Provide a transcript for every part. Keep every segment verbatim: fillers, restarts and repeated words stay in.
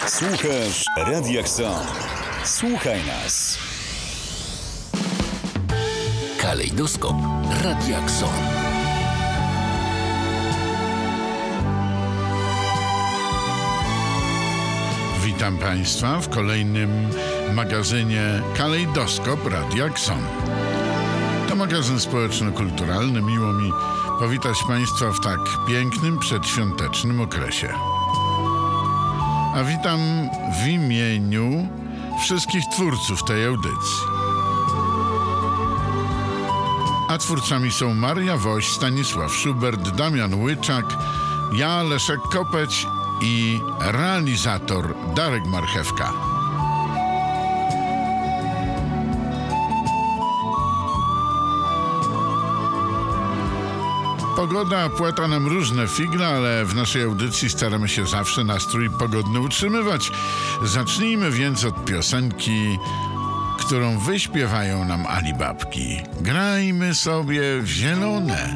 Słuchasz Radia Są. Słuchaj nas. Kalejdoskop Radia Są. Witam Państwa w kolejnym magazynie Kalejdoskop Radia Są. To magazyn społeczno-kulturalny. Miło mi powitać Państwa w tak pięknym, przedświątecznym okresie. A witam w imieniu wszystkich twórców tej audycji. A twórcami są Maria Woś, Stanisław Szubert, Damian Łyczak, ja, Leszek Kopeć i realizator Darek Marchewka. Pogoda płata nam różne figle, ale w naszej audycji staramy się zawsze nastrój pogodny utrzymywać. Zacznijmy więc od piosenki, którą wyśpiewają nam Alibabki. Grajmy sobie w zielone.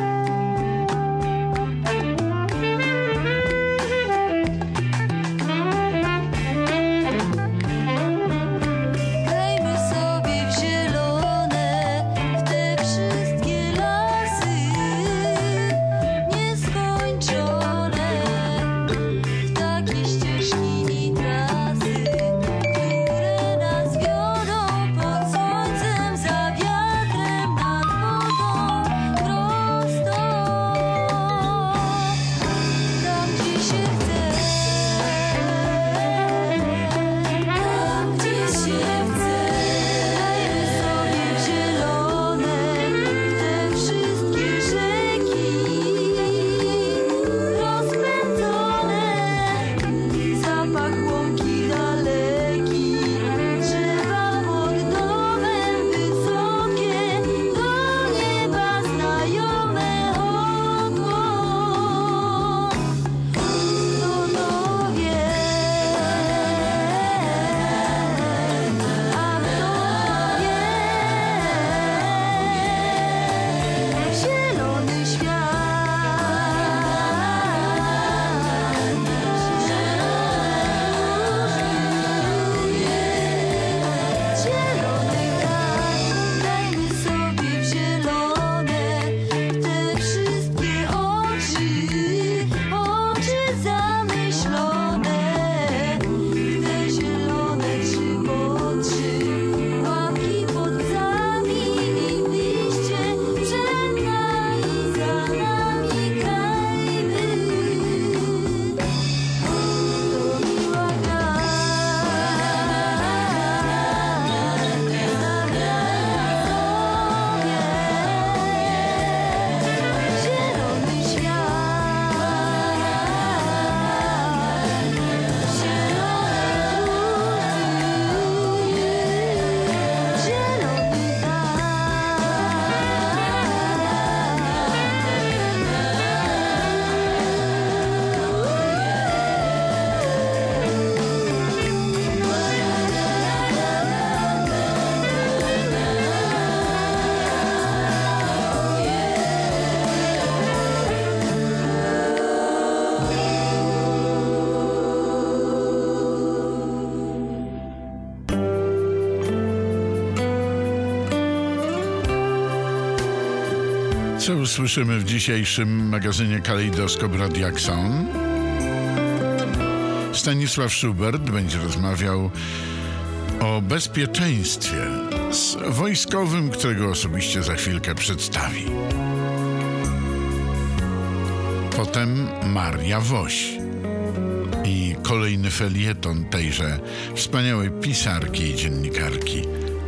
Co usłyszymy w dzisiejszym magazynie Kalejdoskop Radia Są? Stanisław Szubert będzie rozmawiał o bezpieczeństwie z wojskowym, którego osobiście za chwilkę przedstawi. Potem Maria Woś i kolejny felieton tejże wspaniałej pisarki i dziennikarki.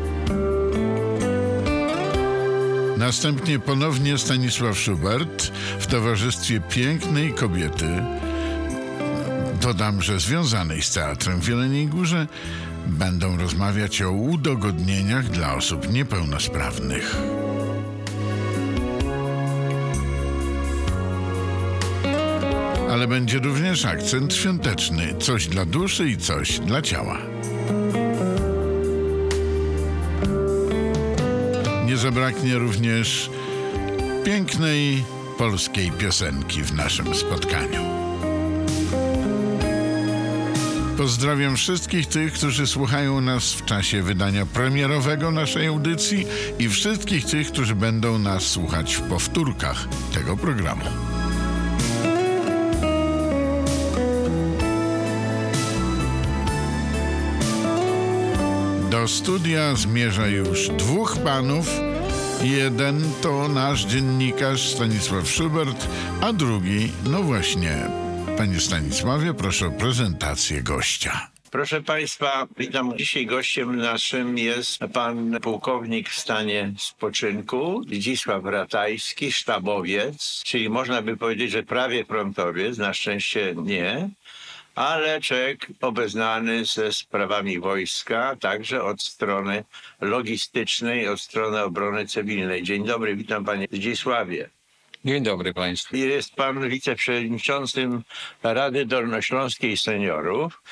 Następnie ponownie Stanisław Szubert w towarzystwie pięknej kobiety, dodam, że związanej z teatrem w Jeleniej Górze, będą rozmawiać o udogodnieniach dla osób niepełnosprawnych. Ale będzie również akcent świąteczny, coś dla duszy i coś dla ciała. Nie zabraknie również pięknej polskiej piosenki w naszym spotkaniu. Pozdrawiam wszystkich tych, którzy słuchają nas w czasie wydania premierowego naszej audycji i wszystkich tych, którzy będą nas słuchać w powtórkach tego programu. Do studia zmierza już dwóch panów. Jeden to nasz dziennikarz Stanisław Szubert, a drugi, no właśnie, panie Stanisławie, proszę o prezentację gościa. Proszę Państwa, witam. Dzisiaj gościem naszym jest pan pułkownik w stanie spoczynku, Zdzisław Ratajski, sztabowiec, czyli można by powiedzieć, że prawie frontowiec, na szczęście nie, ale człowiek obeznany ze sprawami wojska, także od strony logistycznej, od strony obrony cywilnej. Dzień dobry, witam panie Zdzisławie. Dzień dobry państwu. Jest pan wiceprzewodniczącym Rady Dolnośląskiej Seniorów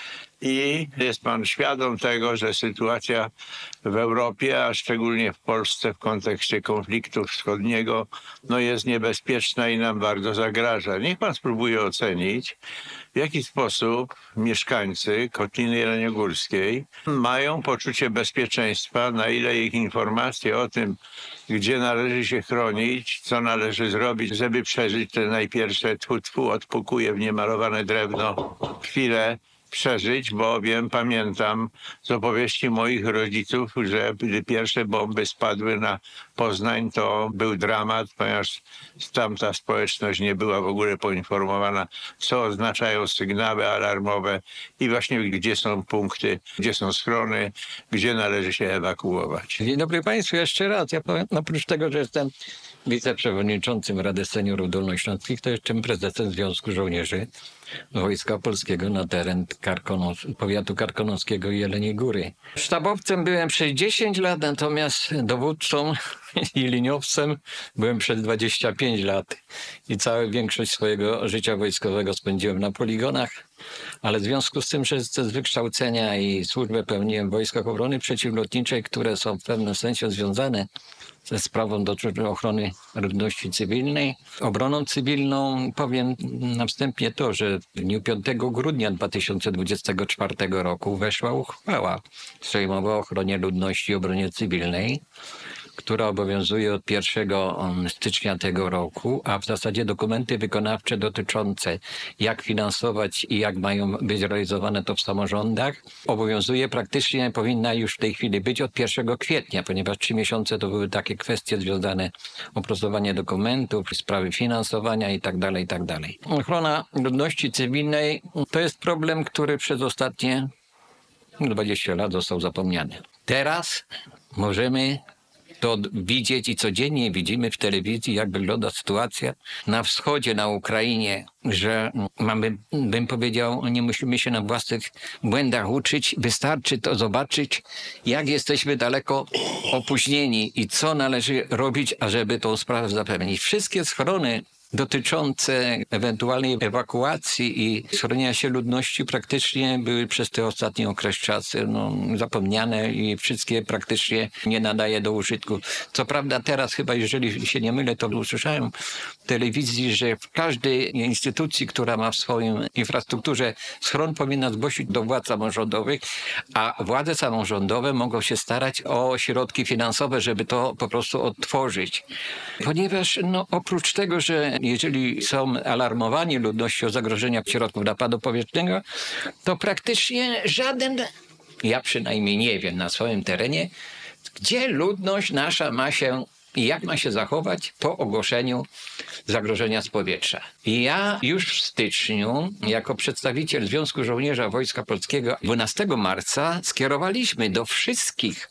i jest pan świadom tego, że sytuacja w Europie, a szczególnie w Polsce w kontekście konfliktu wschodniego, no jest niebezpieczna i nam bardzo zagraża. Niech pan spróbuje ocenić, w jaki sposób mieszkańcy Kotliny Jeleniogórskiej mają poczucie bezpieczeństwa, na ile ich informacje o tym, gdzie należy się chronić, co należy zrobić, żeby przeżyć te najpierwsze tfu-tfu, odpukuje w niemalowane drewno chwilę, przeżyć, bo wiem, pamiętam z opowieści moich rodziców, że gdy pierwsze bomby spadły na Poznań, to był dramat, ponieważ tamta społeczność nie była w ogóle poinformowana, co oznaczają sygnały alarmowe i właśnie gdzie są punkty, gdzie są schrony, gdzie należy się ewakuować. Dzień dobry państwu, jeszcze raz. Ja powiem, oprócz tego, że jestem wiceprzewodniczącym Rady Seniorów Dolnośląskich, to jeszcze prezesem Związku Żołnierzy Wojska Polskiego na teren Karkonos, powiatu karkonoskiego i Jeleniej Góry. Sztabowcem byłem przez dziesięć lat, natomiast dowódcą i liniowcem byłem przez dwadzieścia pięć lat i całą większość swojego życia wojskowego spędziłem na poligonach, ale w związku z tym, że ze wykształcenia i służbę pełniłem w Wojskach Obrony Przeciwlotniczej, które są w pewnym sensie związane ze sprawą dotyczącą ochrony ludności cywilnej. Obroną cywilną powiem na wstępie to, że w dniu piątego grudnia dwa tysiące dwudziestego czwartego roku weszła uchwała sejmowa o ochronie ludności i obronie cywilnej, która obowiązuje od pierwszego stycznia tego roku, a w zasadzie dokumenty wykonawcze dotyczące jak finansować i jak mają być realizowane to w samorządach, obowiązuje praktycznie, powinna już w tej chwili być od pierwszego kwietnia, ponieważ trzy miesiące to były takie kwestie związane opracowanie dokumentów, sprawy finansowania itd., itd. Ochrona ludności cywilnej to jest problem, który przez ostatnie dwadzieścia lat został zapomniany. Teraz możemy to widzieć i codziennie widzimy w telewizji, jak wygląda sytuacja na wschodzie, na Ukrainie, że mamy, bym powiedział, nie musimy się na własnych błędach uczyć, wystarczy to zobaczyć, jak jesteśmy daleko opóźnieni i co należy robić, ażeby tą sprawę zapewnić. Wszystkie schrony dotyczące ewentualnej ewakuacji i schronienia się ludności praktycznie były przez te ostatnie okres czasy no, zapomniane i wszystkie praktycznie nie nadaje do użytku. Co prawda teraz chyba, jeżeli się nie mylę, to usłyszałem w telewizji, że w każdej instytucji, która ma w swoim infrastrukturze schron, powinna zgłosić do władz samorządowych, a władze samorządowe mogą się starać o środki finansowe, żeby to po prostu odtworzyć. Ponieważ no, oprócz tego, że jeżeli są alarmowani ludności o zagrożeniach środków napadu powietrznego, to praktycznie żaden, ja przynajmniej nie wiem na swoim terenie, gdzie ludność nasza ma się i jak ma się zachować po ogłoszeniu zagrożenia z powietrza. I ja już w styczniu, jako przedstawiciel Związku Żołnierza Wojska Polskiego, dwunastego marca skierowaliśmy do wszystkich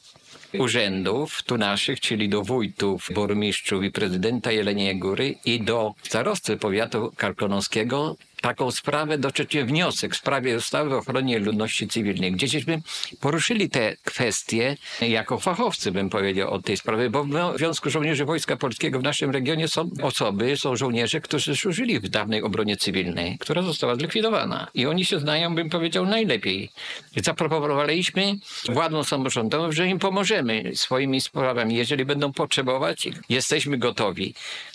urzędów tu naszych, czyli do wójtów, burmistrzów i prezydenta Jeleniej Góry i do starosty powiatu karkonoskiego taką sprawę, dotyczy wniosek w sprawie ustawy o ochronie ludności cywilnej, gdzieśmy poruszyli te kwestie jako fachowcy, bym powiedział, o tej sprawie, bo w Związku Żołnierzy Wojska Polskiego w naszym regionie są osoby, są żołnierze, którzy służyli w dawnej obronie cywilnej, która została zlikwidowana. I oni się znają, bym powiedział, najlepiej. I zaproponowaliśmy władzom samorządowym, że im pomożemy swoimi sprawami. Jeżeli będą potrzebować, jesteśmy gotowi.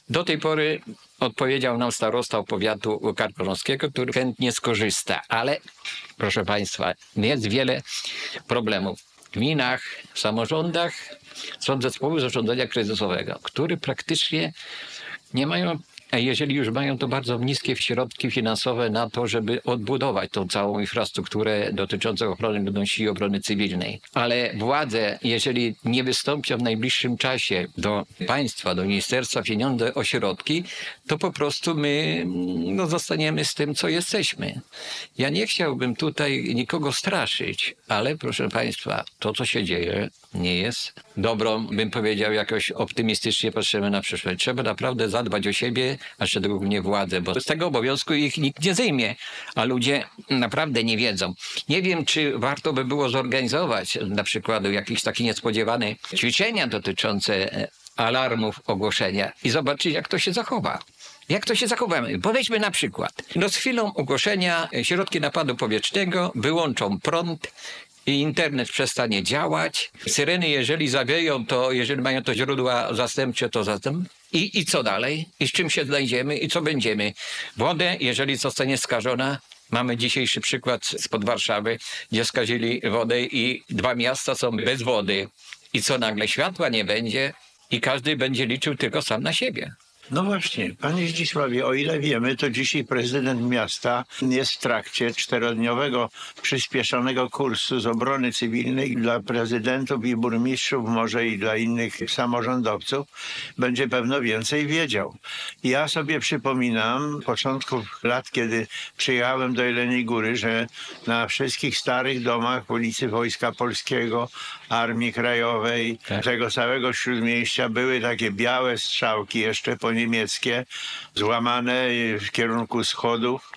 Do tej pory odpowiedział nam starosta powiatu karkonoskiego, który chętnie skorzysta, ale proszę Państwa, jest wiele problemów. W gminach, w samorządach są zespoły zarządzania kryzysowego, które praktycznie nie mają, a jeżeli już mają, to bardzo niskie środki finansowe na to, żeby odbudować tą całą infrastrukturę dotyczącą ochrony ludności i obrony cywilnej. Ale władze, jeżeli nie wystąpią w najbliższym czasie do państwa, do ministerstwa pieniądze o środki, to po prostu my no, zostaniemy z tym, co jesteśmy. Ja nie chciałbym tutaj nikogo straszyć, ale proszę Państwa, to, co się dzieje, nie jest dobrą, bym powiedział, jakoś optymistycznie patrzymy na przyszłość. Trzeba naprawdę zadbać o siebie, a szczególnie władzę, bo z tego obowiązku ich nikt nie zejmie, a ludzie naprawdę nie wiedzą. Nie wiem, czy warto by było zorganizować na przykład jakieś takie niespodziewane ćwiczenia dotyczące alarmów, ogłoszenia i zobaczyć, jak to się zachowa. Jak to się zachowamy? Powiedzmy na przykład, no z chwilą ogłoszenia środki napadu powietrznego wyłączą prąd, i internet przestanie działać. Syreny, jeżeli zawieją, to jeżeli mają to źródła zastępcze, to zatem. I, I co dalej? I z czym się znajdziemy? I co będziemy? Wodę, jeżeli zostanie skażona, mamy dzisiejszy przykład spod Warszawy, gdzie skazili wodę i dwa miasta są bez wody. I co nagle? Światła nie będzie i każdy będzie liczył tylko sam na siebie. No właśnie, panie Zdzisławie, o ile wiemy, to dzisiaj prezydent miasta jest w trakcie czterodniowego przyspieszonego kursu z obrony cywilnej dla prezydentów i burmistrzów, może i dla innych samorządowców. Będzie pewno więcej wiedział. Ja sobie przypominam początków lat, kiedy przyjechałem do Jeleniej Góry, że na wszystkich starych domach ulicy Wojska Polskiego, Armii Krajowej, tak. tego całego Śródmieścia były takie białe strzałki jeszcze po niemieckie, złamane w kierunku schodów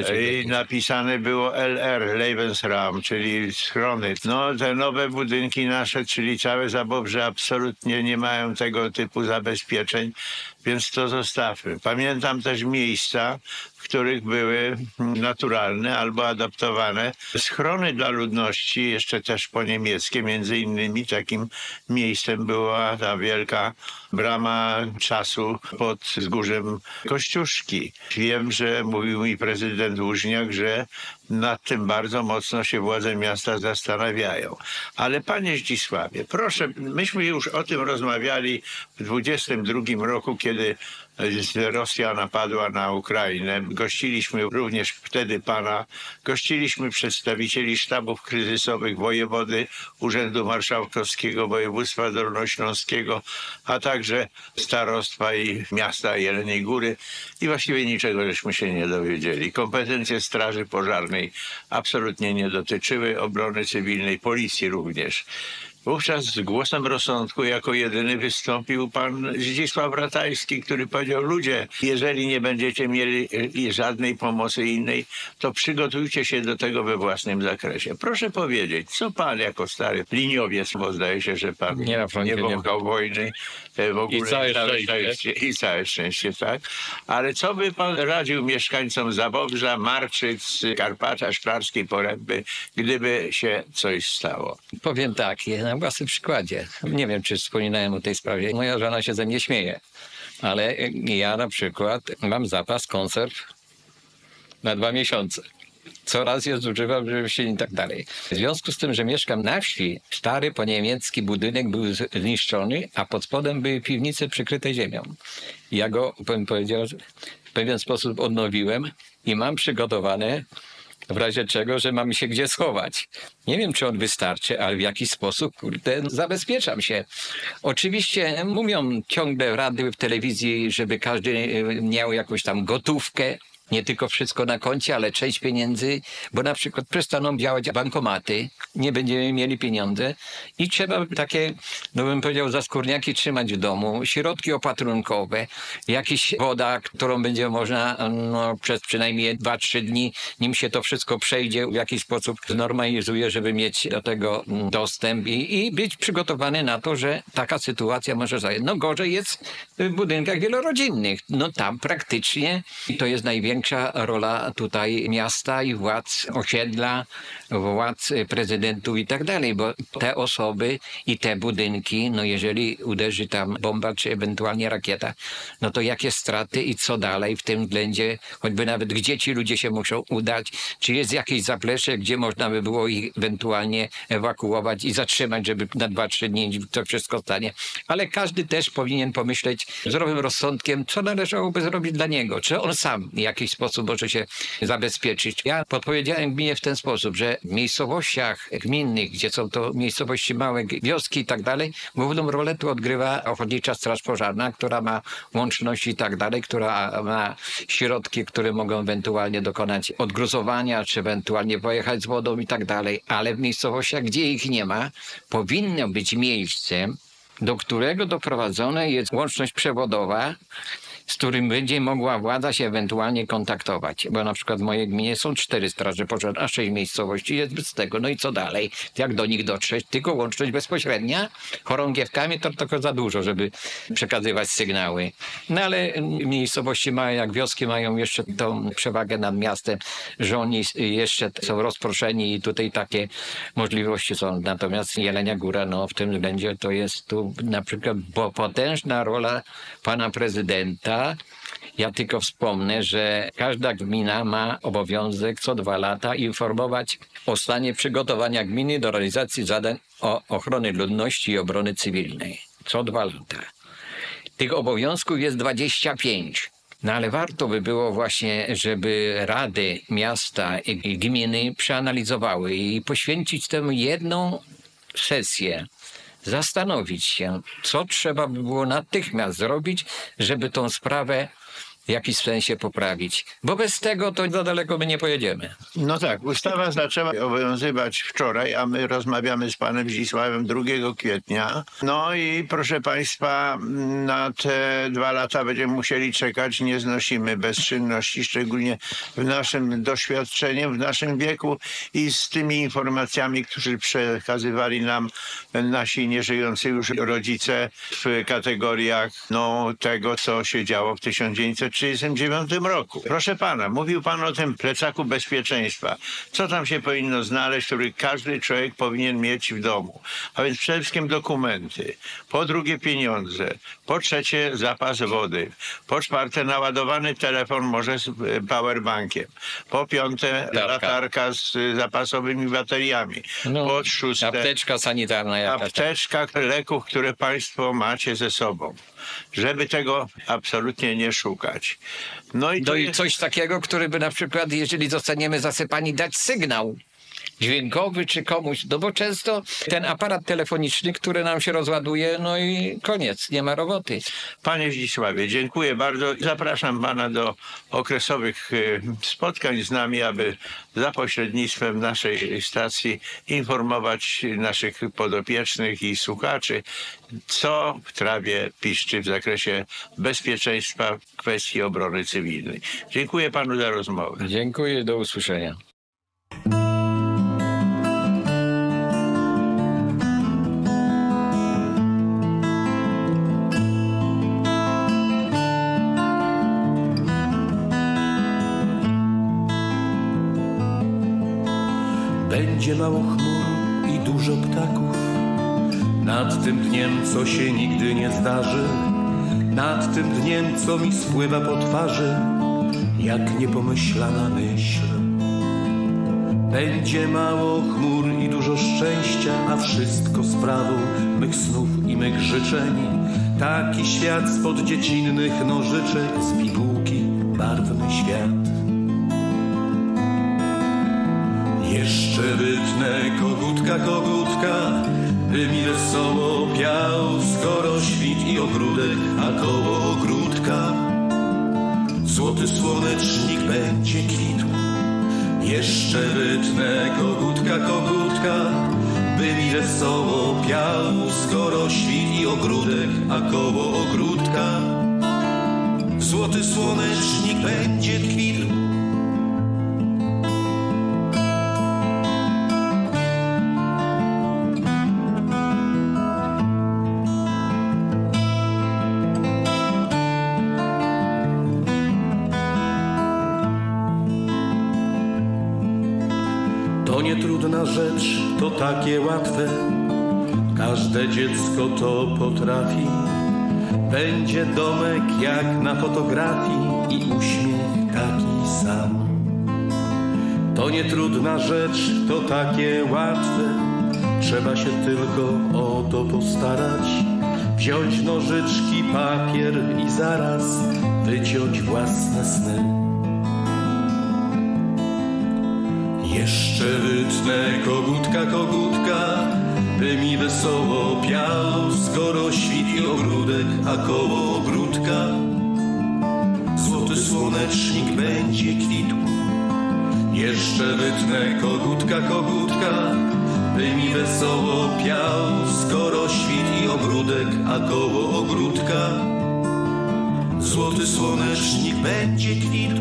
i napisane było L R, Lebensraum, czyli schrony. No te nowe budynki nasze, czyli całe Zabobrze, absolutnie nie mają tego typu zabezpieczeń, więc to zostawmy. Pamiętam też miejsca, w których były naturalne albo adaptowane schrony dla ludności, jeszcze też po niemieckie. Między innymi takim miejscem była ta wielka brama czasu pod wzgórzem Kościuszki. Wiem, że mówił mi prezydent Łużniak, że nad tym bardzo mocno się władze miasta zastanawiają. Ale panie Zdzisławie, proszę, myśmy już o tym rozmawiali w dwudziestym drugim roku, kiedy Rosja napadła na Ukrainę. Gościliśmy również wtedy pana, gościliśmy przedstawicieli sztabów kryzysowych wojewody Urzędu Marszałkowskiego Województwa Dolnośląskiego, a także starostwa i miasta Jeleniej Góry i właściwie niczego żeśmy się nie dowiedzieli. Kompetencje Straży Pożarnej absolutnie nie dotyczyły obrony cywilnej, policji również. Wówczas z głosem rozsądku jako jedyny wystąpił pan Zdzisław Ratajski, który powiedział: ludzie, jeżeli nie będziecie mieli żadnej pomocy innej, to przygotujcie się do tego we własnym zakresie. Proszę powiedzieć, co pan jako stary liniowiec, bo zdaje się, że pan nie, na froncie nie wąchał wojny w ogóle. I całe szczęście. szczęście. I całe szczęście, tak. Ale co by pan radził mieszkańcom Zabobrza, Marczyc, Karpacza, Szklarskiej Poręby, gdyby się coś stało? Powiem tak, na własnym przykładzie. Nie wiem, czy wspominałem o tej sprawie. Moja żona się ze mnie śmieje, ale ja na przykład mam zapas konserw na dwa miesiące. Coraz je zużywam, żeby się i tak dalej. W związku z tym, że mieszkam na wsi, stary poniemiecki budynek był zniszczony, a pod spodem były piwnice przykryte ziemią. Ja go, bym powiedział, w pewien sposób odnowiłem i mam przygotowane w razie czego, że mam się gdzie schować. Nie wiem, czy on wystarczy, ale w jakiś sposób, kurde, zabezpieczam się. Oczywiście mówią ciągle rady w telewizji, żeby każdy miał jakąś tam gotówkę. Nie tylko wszystko na koncie, ale część pieniędzy, bo na przykład przestaną działać bankomaty, nie będziemy mieli pieniądze i trzeba takie, no bym powiedział, zaskórniaki trzymać w domu, środki opatrunkowe, jakaś woda, którą będzie można no, przez przynajmniej dwa trzy dni, nim się to wszystko przejdzie, w jakiś sposób znormalizuje, żeby mieć do tego dostęp i, i być przygotowany na to, że taka sytuacja może zająć. No gorzej jest w budynkach wielorodzinnych. No tam praktycznie to jest największa rola tutaj miasta i władz osiedla, władz prezydenta. decydentów i tak dalej, bo te osoby i te budynki, no jeżeli uderzy tam bomba czy ewentualnie rakieta, no to jakie straty i co dalej w tym względzie, choćby nawet gdzie ci ludzie się muszą udać, czy jest jakieś zaplecze, gdzie można by było ich ewentualnie ewakuować i zatrzymać, żeby na dwa, trzy dni to wszystko stanie. Ale każdy też powinien pomyśleć zdrowym rozsądkiem, co należałoby zrobić dla niego. Czy on sam w jakiś sposób może się zabezpieczyć. Ja podpowiedziałem gminie w ten sposób, że w miejscowościach gminnych, gdzie są to miejscowości małe, wioski i tak dalej, główną rolę tu odgrywa Ochotnicza Straż Pożarna, która ma łączność i tak dalej, która ma środki, które mogą ewentualnie dokonać odgruzowania, czy ewentualnie pojechać z wodą i tak dalej. Ale w miejscowościach, gdzie ich nie ma, powinno być miejsce, do którego doprowadzona jest łączność przewodowa, z którym będzie mogła władza się ewentualnie kontaktować. Bo na przykład w mojej gminie są cztery straże pożarne, a sześć miejscowości jest bez tego. No i co dalej? Jak do nich dotrzeć? Tylko łączność bezpośrednia? Chorągiewkami to tylko za dużo, żeby przekazywać sygnały. No ale miejscowości małe jak wioski mają jeszcze tą przewagę nad miastem, że oni jeszcze są rozproszeni i tutaj takie możliwości są. Natomiast Jelenia Góra, no w tym względzie to jest tu na przykład bo potężna rola pana prezydenta. Ja tylko wspomnę, że każda gmina ma obowiązek co dwa lata informować o stanie przygotowania gminy do realizacji zadań o ochrony ludności i obrony cywilnej. Co dwa lata. Tych obowiązków jest dwadzieścia pięć. No ale warto by było właśnie, żeby rady miasta i gminy przeanalizowały i poświęcić temu jedną sesję. Zastanowić się, co trzeba by było natychmiast zrobić, żeby tą sprawę w jakiś sensie poprawić. Bo bez tego to za daleko my nie pojedziemy. No tak, ustawa zaczęła obowiązywać wczoraj, a my rozmawiamy z panem Zdzisławem drugiego kwietnia. No i proszę państwa, na te dwa lata będziemy musieli czekać. Nie znosimy bezczynności, szczególnie w naszym doświadczeniu, w naszym wieku i z tymi informacjami, które przekazywali nam nasi nieżyjący już rodzice w kategoriach no, tego, co się działo w tysiąc dziewięćset trzydziestym dziewiątym roku. Proszę pana, mówił pan o tym plecaku bezpieczeństwa. Co tam się powinno znaleźć, który każdy człowiek powinien mieć w domu? A więc przede wszystkim dokumenty. Po drugie pieniądze. Po trzecie zapas wody. Po czwarte naładowany telefon, może z powerbankiem. Po piąte Latarka. latarka z zapasowymi bateriami. No, po szóste apteczka sanitarna jakaś. apteczka leków, które państwo macie ze sobą. Żeby tego absolutnie nie szukać. No i, No to i jest... coś takiego, który by na przykład, jeżeli zostaniemy zasypani, dać sygnał dźwiękowy czy komuś, no bo często ten aparat telefoniczny, który nam się rozładuje, no i koniec, nie ma roboty. Panie Zdzisławie, dziękuję bardzo. Zapraszam pana do okresowych y, spotkań z nami, aby za pośrednictwem naszej stacji informować naszych podopiecznych i słuchaczy, co w trawie piszczy w zakresie bezpieczeństwa w kwestii obrony cywilnej. Dziękuję panu za rozmowę. Dziękuję, do usłyszenia. Będzie mało chmur i dużo ptaków nad tym dniem, co się nigdy nie zdarzy, nad tym dniem, co mi spływa po twarzy, jak niepomyślana myśl. Będzie mało chmur i dużo szczęścia, a wszystko sprawą mych snów i mych życzeń. Taki świat spod dziecinnych nożyczek, z pigułki barwny świat. Jeszcze wytnę kogutka, kogutka, by mi wesoło piał, skoro świt i ogródek, a koło ogródka złoty słonecznik będzie kwitł. Jeszcze wytnę kogutka, kogutka, by mi wesoło piał, skoro świt i ogródek, a koło ogródka złoty słonecznik będzie kwitł. To nie trudna rzecz, to takie łatwe. Każde dziecko to potrafi. Będzie domek jak na fotografii i uśmiech taki sam. To nie trudna rzecz, to takie łatwe. Trzeba się tylko o to postarać. Wziąć nożyczki, papier i zaraz wyciąć własne sny. Jeszcze wytnę kogutka, kogutka, by mi wesoło piał, skoro świt i ogródek, a koło ogródka złoty słonecznik będzie kwitł. Jeszcze wytnę kogutka, kogutka, by mi wesoło piał, skoro świt i ogródek, a koło ogródka złoty słonecznik będzie kwitł.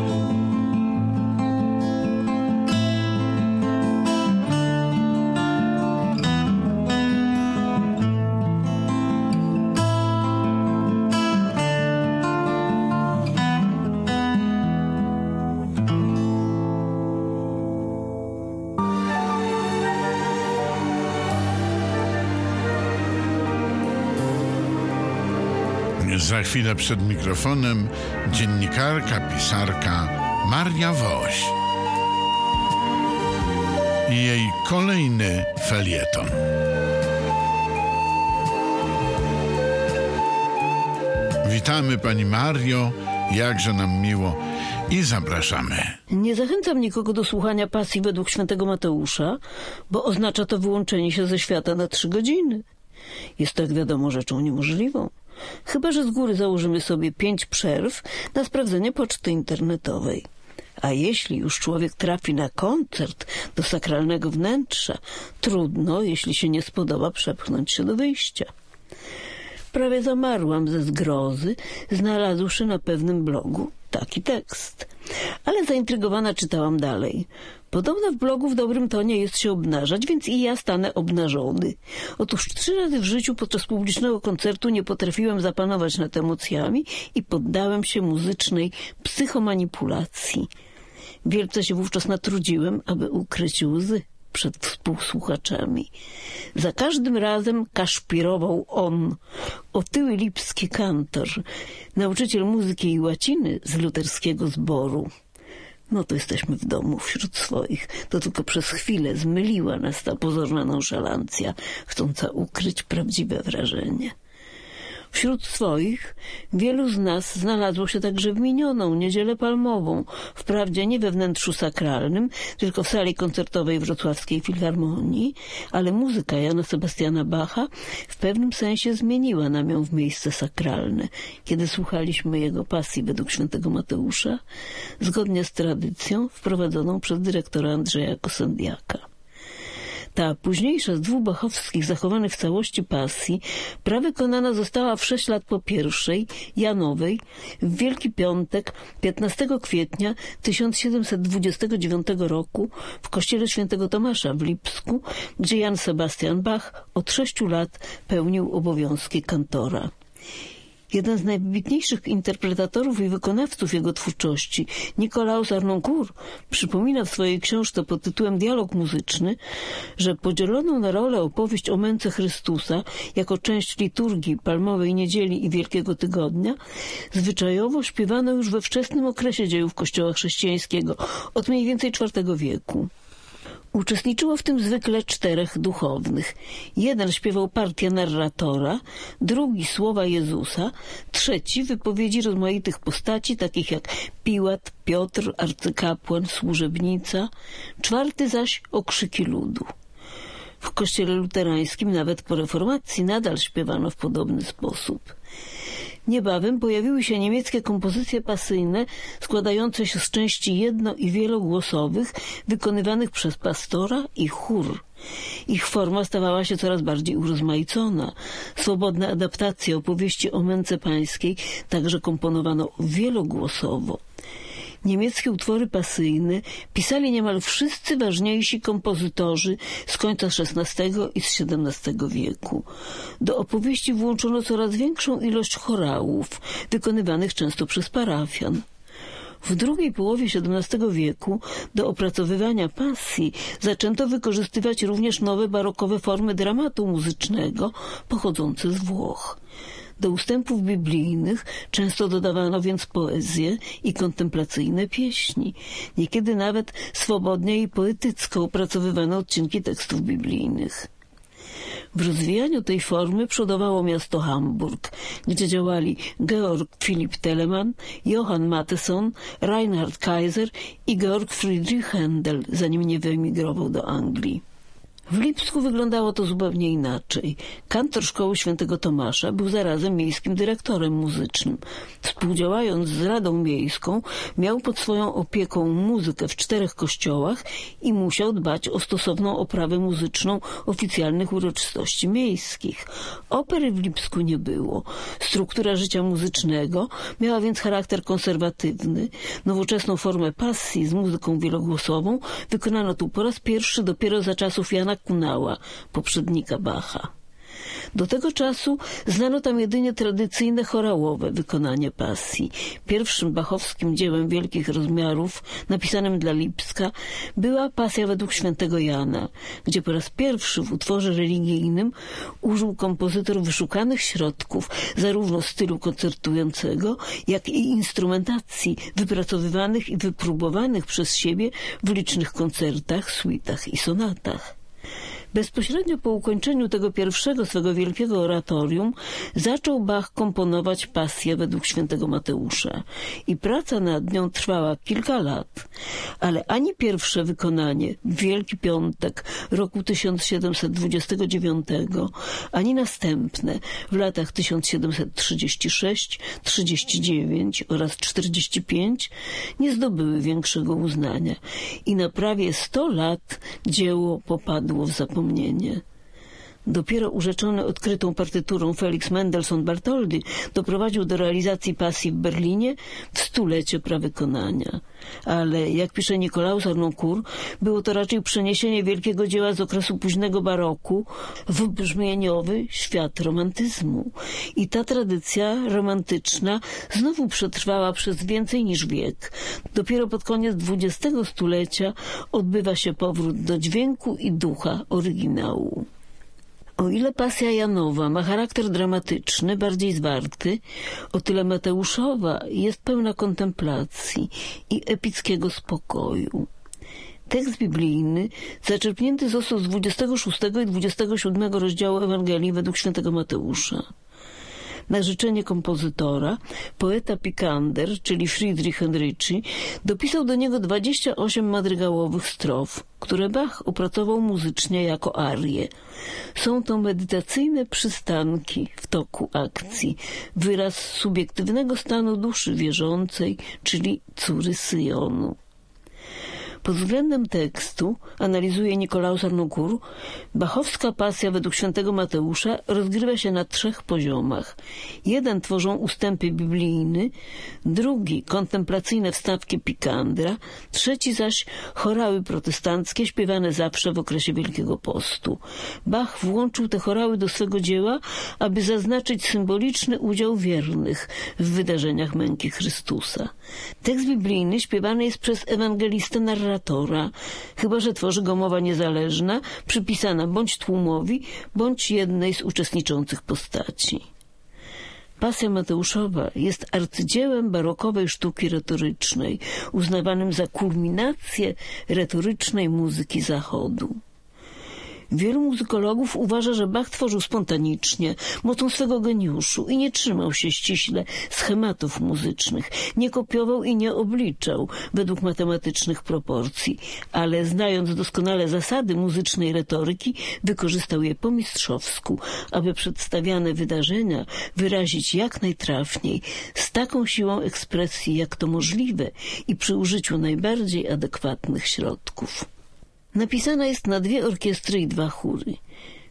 Za chwilę przed mikrofonem dziennikarka, pisarka Maria Woś i jej kolejny felieton. Witamy pani Mario, jakże nam miło i zapraszamy. Nie zachęcam nikogo do słuchania pasji według świętego Mateusza, bo oznacza to wyłączenie się ze świata na trzy godziny. Jest to, jak wiadomo, rzeczą niemożliwą. Chyba że z góry założymy sobie pięć przerw na sprawdzenie poczty internetowej. A jeśli już człowiek trafi na koncert do sakralnego wnętrza, trudno, jeśli się nie spodoba, przepchnąć się do wyjścia. Prawie zamarłam ze zgrozy, znalazłszy na pewnym blogu taki tekst. Ale zaintrygowana czytałam dalej. Podobno w blogu w dobrym tonie jest się obnażać, więc i ja stanę obnażony. Otóż trzy razy w życiu podczas publicznego koncertu nie potrafiłem zapanować nad emocjami i poddałem się muzycznej psychomanipulacji. Wielce się wówczas natrudziłem, aby ukryć łzy przed współsłuchaczami. Za każdym razem kaszpirował on, otyły lipski kantor, nauczyciel muzyki i łaciny z luterskiego zboru. No to jesteśmy w domu, wśród swoich. To tylko przez chwilę zmyliła nas ta pozorna nonszalancja, chcąca ukryć prawdziwe wrażenie. Wśród swoich wielu z nas znalazło się także w minioną Niedzielę Palmową, wprawdzie nie we wnętrzu sakralnym, tylko w sali koncertowej Wrocławskiej Filharmonii, ale muzyka Jana Sebastiana Bacha w pewnym sensie zmieniła nam ją w miejsce sakralne, kiedy słuchaliśmy jego pasji według świętego Mateusza, zgodnie z tradycją wprowadzoną przez dyrektora Andrzeja Kosendiaka. Ta późniejsza z dwóch bachowskich zachowanych w całości pasji prawykonana została w sześć lat po pierwszej, Janowej, w Wielki Piątek, piętnastego kwietnia tysiąc siedemset dwudziestego dziewiątego roku w kościele świętego Tomasza w Lipsku, gdzie Jan Sebastian Bach od sześciu lat pełnił obowiązki kantora. Jeden z najwybitniejszych interpretatorów i wykonawców jego twórczości, Nikolaus Harnoncourt, przypomina w swojej książce pod tytułem Dialog muzyczny, że podzieloną na rolę opowieść o męce Chrystusa jako część liturgii Palmowej Niedzieli i Wielkiego Tygodnia zwyczajowo śpiewano już we wczesnym okresie dziejów Kościoła chrześcijańskiego, od mniej więcej czwartego wieku. Uczestniczyło w tym zwykle czterech duchownych. Jeden śpiewał partię narratora, drugi słowa Jezusa, trzeci wypowiedzi rozmaitych postaci, takich jak Piłat, Piotr, arcykapłan, służebnica, czwarty zaś okrzyki ludu. W kościele luterańskim nawet po reformacji nadal śpiewano w podobny sposób. Niebawem pojawiły się niemieckie kompozycje pasyjne składające się z części jedno- i wielogłosowych wykonywanych przez pastora i chór. Ich forma stawała się coraz bardziej urozmaicona. Swobodne adaptacje opowieści o męce pańskiej także komponowano wielogłosowo. Niemieckie utwory pasyjne pisali niemal wszyscy ważniejsi kompozytorzy z końca szesnastego i z siedemnastego wieku. Do opowieści włączono coraz większą ilość chorałów, wykonywanych często przez parafian. W drugiej połowie siedemnastego wieku do opracowywania pasji zaczęto wykorzystywać również nowe barokowe formy dramatu muzycznego pochodzące z Włoch. Do ustępów biblijnych często dodawano więc poezję i kontemplacyjne pieśni. Niekiedy nawet swobodnie i poetycko opracowywano odcinki tekstów biblijnych. W rozwijaniu tej formy przodowało miasto Hamburg, gdzie działali Georg Philipp Telemann, Johann Mattheson, Reinhard Kaiser i Georg Friedrich Händel, zanim nie wyemigrował do Anglii. W Lipsku wyglądało to zupełnie inaczej. Kantor szkoły świętego Tomasza był zarazem miejskim dyrektorem muzycznym. Współdziałając z Radą Miejską, miał pod swoją opieką muzykę w czterech kościołach i musiał dbać o stosowną oprawę muzyczną oficjalnych uroczystości miejskich. Opery w Lipsku nie było. Struktura życia muzycznego miała więc charakter konserwatywny. Nowoczesną formę pasji z muzyką wielogłosową wykonano tu po raz pierwszy dopiero za czasów Jana Kunała, poprzednika Bacha. Do tego czasu znano tam jedynie tradycyjne chorałowe wykonanie pasji. Pierwszym bachowskim dziełem wielkich rozmiarów, napisanym dla Lipska, była pasja według świętego Jana, gdzie po raz pierwszy w utworze religijnym użył kompozytor wyszukanych środków, zarówno stylu koncertującego, jak i instrumentacji wypracowywanych i wypróbowanych przez siebie w licznych koncertach, suitach i sonatach. Bezpośrednio po ukończeniu tego pierwszego swego wielkiego oratorium zaczął Bach komponować pasję według świętego Mateusza i praca nad nią trwała kilka lat, ale ani pierwsze wykonanie w Wielki Piątek roku tysiąc siedemset dwudziestego dziewiątego, ani następne w latach tysiąc siedemset trzydziesty szósty, trzydziesty dziewiąty oraz czterdziesty piąty nie zdobyły większego uznania i na prawie sto lat dzieło popadło w zapomnienie. Dopiero urzeczony odkrytą partyturą Felix Mendelssohn Bartholdy doprowadził do realizacji pasji w Berlinie w stulecie prawykonania. Ale, jak pisze Nikolaus Harnoncourt, było to raczej przeniesienie wielkiego dzieła z okresu późnego baroku w brzmieniowy świat romantyzmu. I ta tradycja romantyczna znowu przetrwała przez więcej niż wiek. Dopiero pod koniec dwudziestego stulecia odbywa się powrót do dźwięku i ducha oryginału. O ile pasja Janowa ma charakter dramatyczny, bardziej zwarty, o tyle Mateuszowa jest pełna kontemplacji i epickiego spokoju. Tekst biblijny zaczerpnięty został z dwudziestego szóstego i dwudziestego siódmego rozdziału Ewangelii według świętego Mateusza. Na życzenie kompozytora, poeta Picander, czyli Friedrich Henryci, dopisał do niego dwadzieścia osiem madrygałowych strof, które Bach opracował muzycznie jako arie. Są to medytacyjne przystanki w toku akcji, wyraz subiektywnego stanu duszy wierzącej, czyli córy Syjonu. Pod względem tekstu, analizuje Nikolaus Harnoncourt, bachowska pasja według świętego Mateusza rozgrywa się na trzech poziomach. Jeden tworzą ustępy biblijne, drugi kontemplacyjne wstawki Pikandra, trzeci zaś chorały protestanckie śpiewane zawsze w okresie Wielkiego Postu. Bach włączył te chorały do swego dzieła, aby zaznaczyć symboliczny udział wiernych w wydarzeniach męki Chrystusa. Tekst biblijny śpiewany jest przez ewangelistę narratora, chyba że tworzy go mowa niezależna, przypisana bądź tłumowi, bądź jednej z uczestniczących postaci. Pasja Mateuszowa jest arcydziełem barokowej sztuki retorycznej, uznawanym za kulminację retorycznej muzyki Zachodu. Wielu muzykologów uważa, że Bach tworzył spontanicznie, mocą swego geniuszu i nie trzymał się ściśle schematów muzycznych, nie kopiował i nie obliczał według matematycznych proporcji, ale znając doskonale zasady muzycznej retoryki, wykorzystał je po mistrzowsku, aby przedstawiane wydarzenia wyrazić jak najtrafniej, z taką siłą ekspresji, jak to możliwe i przy użyciu najbardziej adekwatnych środków. Napisana jest na dwie orkiestry i dwa chóry.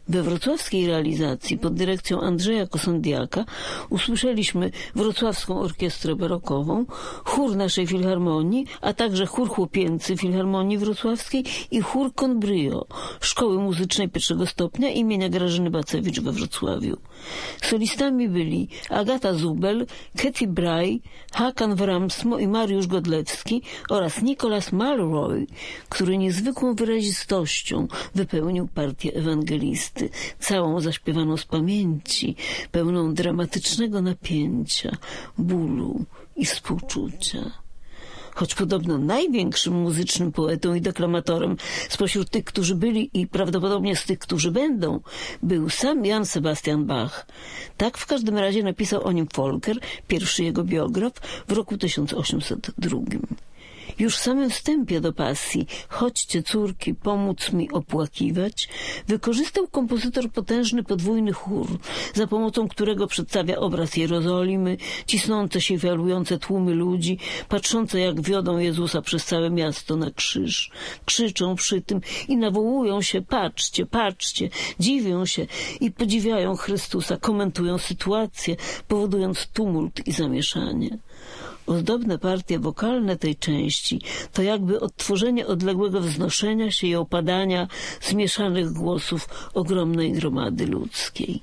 We wrocławskiej realizacji pod dyrekcją Andrzeja Kosądiaka usłyszeliśmy Wrocławską Orkiestrę Barokową, chór naszej Filharmonii, a także chór chłopięcy Filharmonii Wrocławskiej i chór Conbrio, Szkoły Muzycznej pierwszego stopnia imienia Grażyny Bacewicz we Wrocławiu. Solistami byli Agata Zubel, Katy Bray, Hakan Wramsmo i Mariusz Godlewski oraz Nicholas Malroy, który niezwykłą wyrazistością wypełnił partię ewangelisty, całą zaśpiewaną z pamięci, pełną dramatycznego napięcia, bólu i współczucia. Choć podobno największym muzycznym poetą i deklamatorem spośród tych, którzy byli i prawdopodobnie z tych, którzy będą, był sam Jan Sebastian Bach. Tak w każdym razie napisał o nim Volker, pierwszy jego biograf, w roku tysiąc osiemset drugim. Już w samym wstępie do pasji „Chodźcie córki, pomóc mi opłakiwać” wykorzystał kompozytor potężny podwójny chór, za pomocą którego przedstawia obraz Jerozolimy, cisnące się i falujące tłumy ludzi, patrzące jak wiodą Jezusa przez całe miasto na krzyż. Krzyczą przy tym i nawołują się: patrzcie, patrzcie, dziwią się i podziwiają Chrystusa, komentują sytuację, powodując tumult i zamieszanie. Ozdobne partie wokalne tej części to jakby odtworzenie odległego wznoszenia się i opadania zmieszanych głosów ogromnej gromady ludzkiej.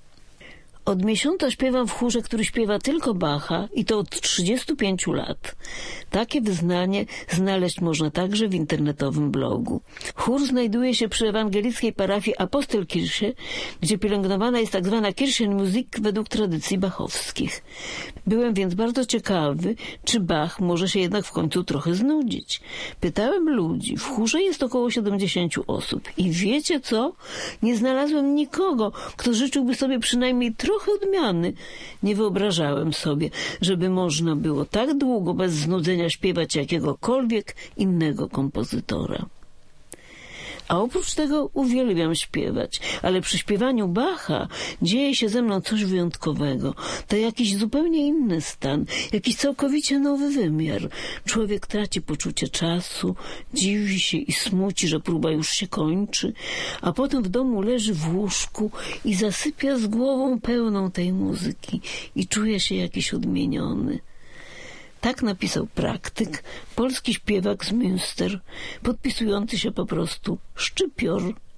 Od miesiąca śpiewam w chórze, który śpiewa tylko Bacha i to od trzydziestu pięciu lat. Takie wyznanie znaleźć można także w internetowym blogu. Chór znajduje się przy ewangelickiej parafii Apostelkirche, gdzie pielęgnowana jest tak zwana Kirchenmusik według tradycji bachowskich. Byłem więc bardzo ciekawy, czy Bach może się jednak w końcu trochę znudzić. Pytałem ludzi, w chórze jest około siedemdziesięciu osób i wiecie co? Nie znalazłem nikogo, kto życzyłby sobie przynajmniej trochę Trochę odmiany. Nie wyobrażałem sobie, żeby można było tak długo bez znudzenia śpiewać jakiegokolwiek innego kompozytora. A oprócz tego uwielbiam śpiewać, ale przy śpiewaniu Bacha dzieje się ze mną coś wyjątkowego. To jakiś zupełnie inny stan, jakiś całkowicie nowy wymiar. Człowiek traci poczucie czasu, dziwi się i smuci, że próba już się kończy, a potem w domu leży w łóżku i zasypia z głową pełną tej muzyki i czuje się jakiś odmieniony. Tak napisał praktyk, polski śpiewak z Münster, podpisujący się po prostu Szczypior.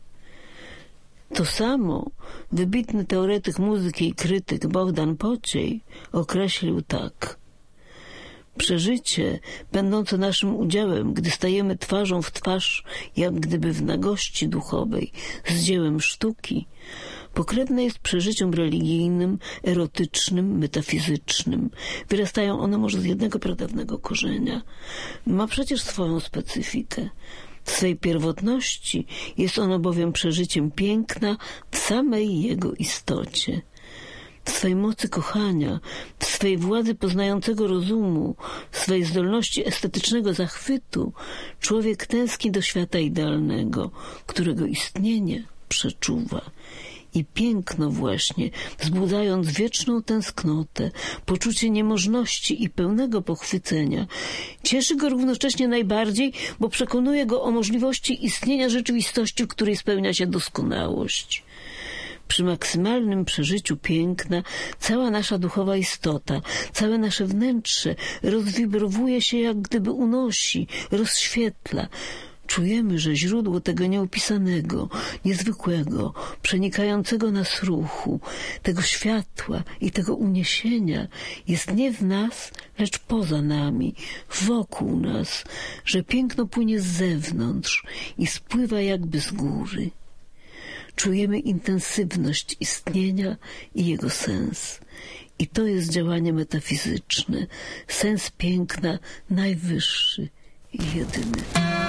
To samo wybitny teoretyk muzyki i krytyk Bogdan Pociej określił tak: przeżycie, będące naszym udziałem, gdy stajemy twarzą w twarz, jak gdyby w nagości duchowej, z dziełem sztuki, pokrewne jest przeżyciem religijnym, erotycznym, metafizycznym. Wyrastają one może z jednego pradawnego korzenia. Ma przecież swoją specyfikę. W swej pierwotności jest ono bowiem przeżyciem piękna w samej jego istocie. W swej mocy kochania, w swej władzy poznającego rozumu, w swej zdolności estetycznego zachwytu człowiek tęskni do świata idealnego, którego istnienie przeczuwa. I piękno właśnie, wzbudzając wieczną tęsknotę, poczucie niemożności i pełnego pochwycenia, cieszy go równocześnie najbardziej, bo przekonuje go o możliwości istnienia rzeczywistości, w której spełnia się doskonałość. Przy maksymalnym przeżyciu piękna cała nasza duchowa istota, całe nasze wnętrze rozwibrowuje się, jak gdyby unosi, rozświetla. Czujemy, że źródło tego nieopisanego, niezwykłego, przenikającego nas ruchu, tego światła i tego uniesienia jest nie w nas, lecz poza nami, wokół nas, że piękno płynie z zewnątrz i spływa jakby z góry. Czujemy intensywność istnienia i jego sens. I to jest działanie metafizyczne, sens piękna najwyższy i jedyny.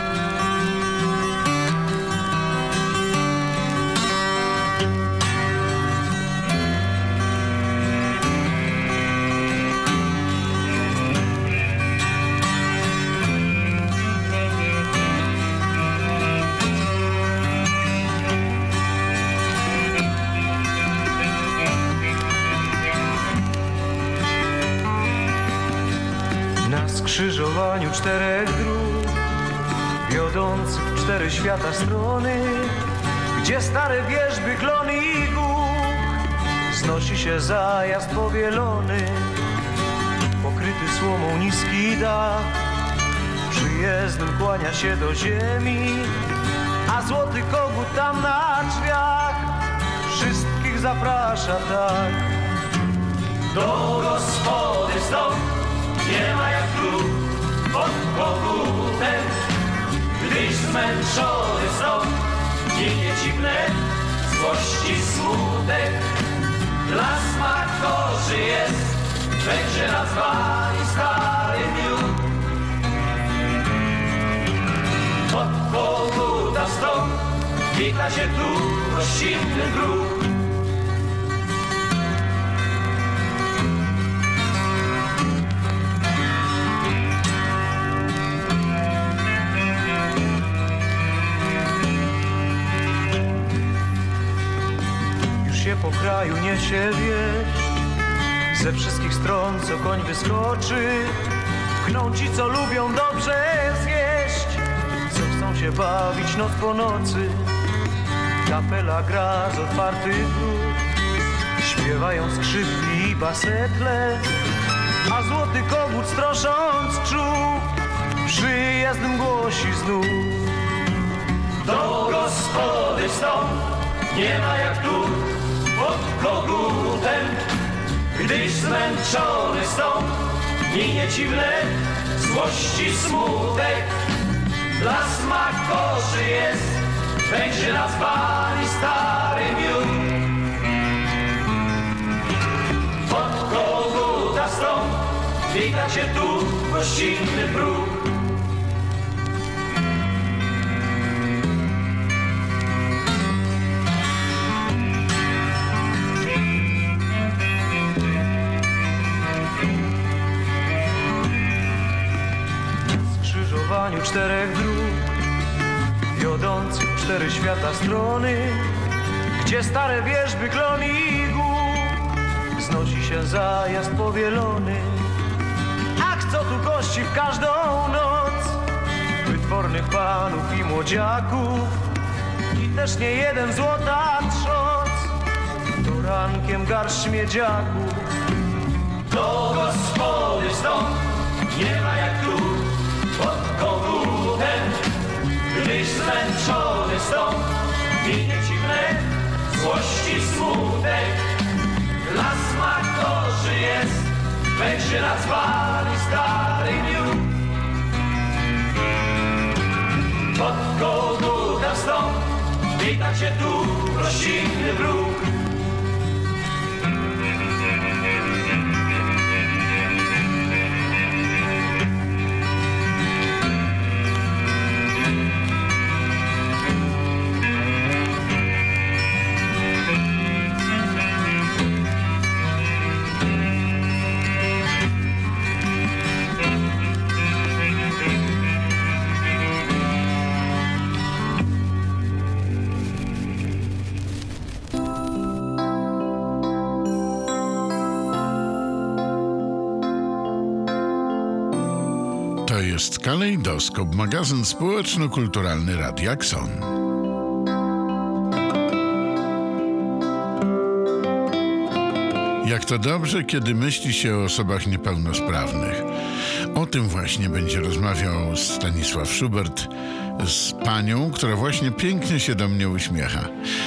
Na skrzyżowaniu czterech dróg, wiodących w cztery świata strony, gdzie stare wierzby, klony i górz, znosi się zajazd powielony, pokryty słomą niski dach, przyjezdnym kłania się do ziemi, a złoty kogut tam na drzwiach wszystkich zaprasza tak. Do gospody stąd nie ma jak tu pod kogutem, gdyś zmęczony stąd ginie ci wnet złości smutek. Dla smakorzy jest, będzie nazwani stary miód. Pod koguta stąd wita się tu gościnny druk. Po kraju niesie wieść, ze wszystkich stron co koń wyskoczy, kną ci co lubią dobrze zjeść, co chcą się bawić noc po nocy. Kapela gra z otwartych dróg, śpiewają skrzypki i basetle, a złoty kogut strosząc czub przyjazdem głosi znów. Do gospody stąd nie ma jak tu pod kogutem, gdyś zmęczony stąd minie ci wnet złości smutek. Dla smakoszy jest, będzie nazwani stary miód. Pod koguta stąd wita cię tu gościnny próg. Czterech dróg wiodących w cztery świata strony, gdzie stare wierzby, klony i gór, znosi się zajazd powielony. A kto tu gości w każdą noc, wytwornych panów i młodziaków, i też nie jeden złota trzoc, to rankiem garść miedziaków. Do gospody stąd nie ma jak tu pod kogutem, gdyś zmęczony stąd minie ci wnet złości smutek. Dla smakoszy jest, będzie nazwany stary miód. Pod koguta stąd wita cię tu gościnny wróg. To jest Kalejdoskop, magazyn społeczno-kulturalny Radia Xon. Jak to dobrze, kiedy myśli się o osobach niepełnosprawnych. O tym właśnie będzie rozmawiał Stanisław Schubert z panią, która właśnie pięknie się do mnie uśmiecha.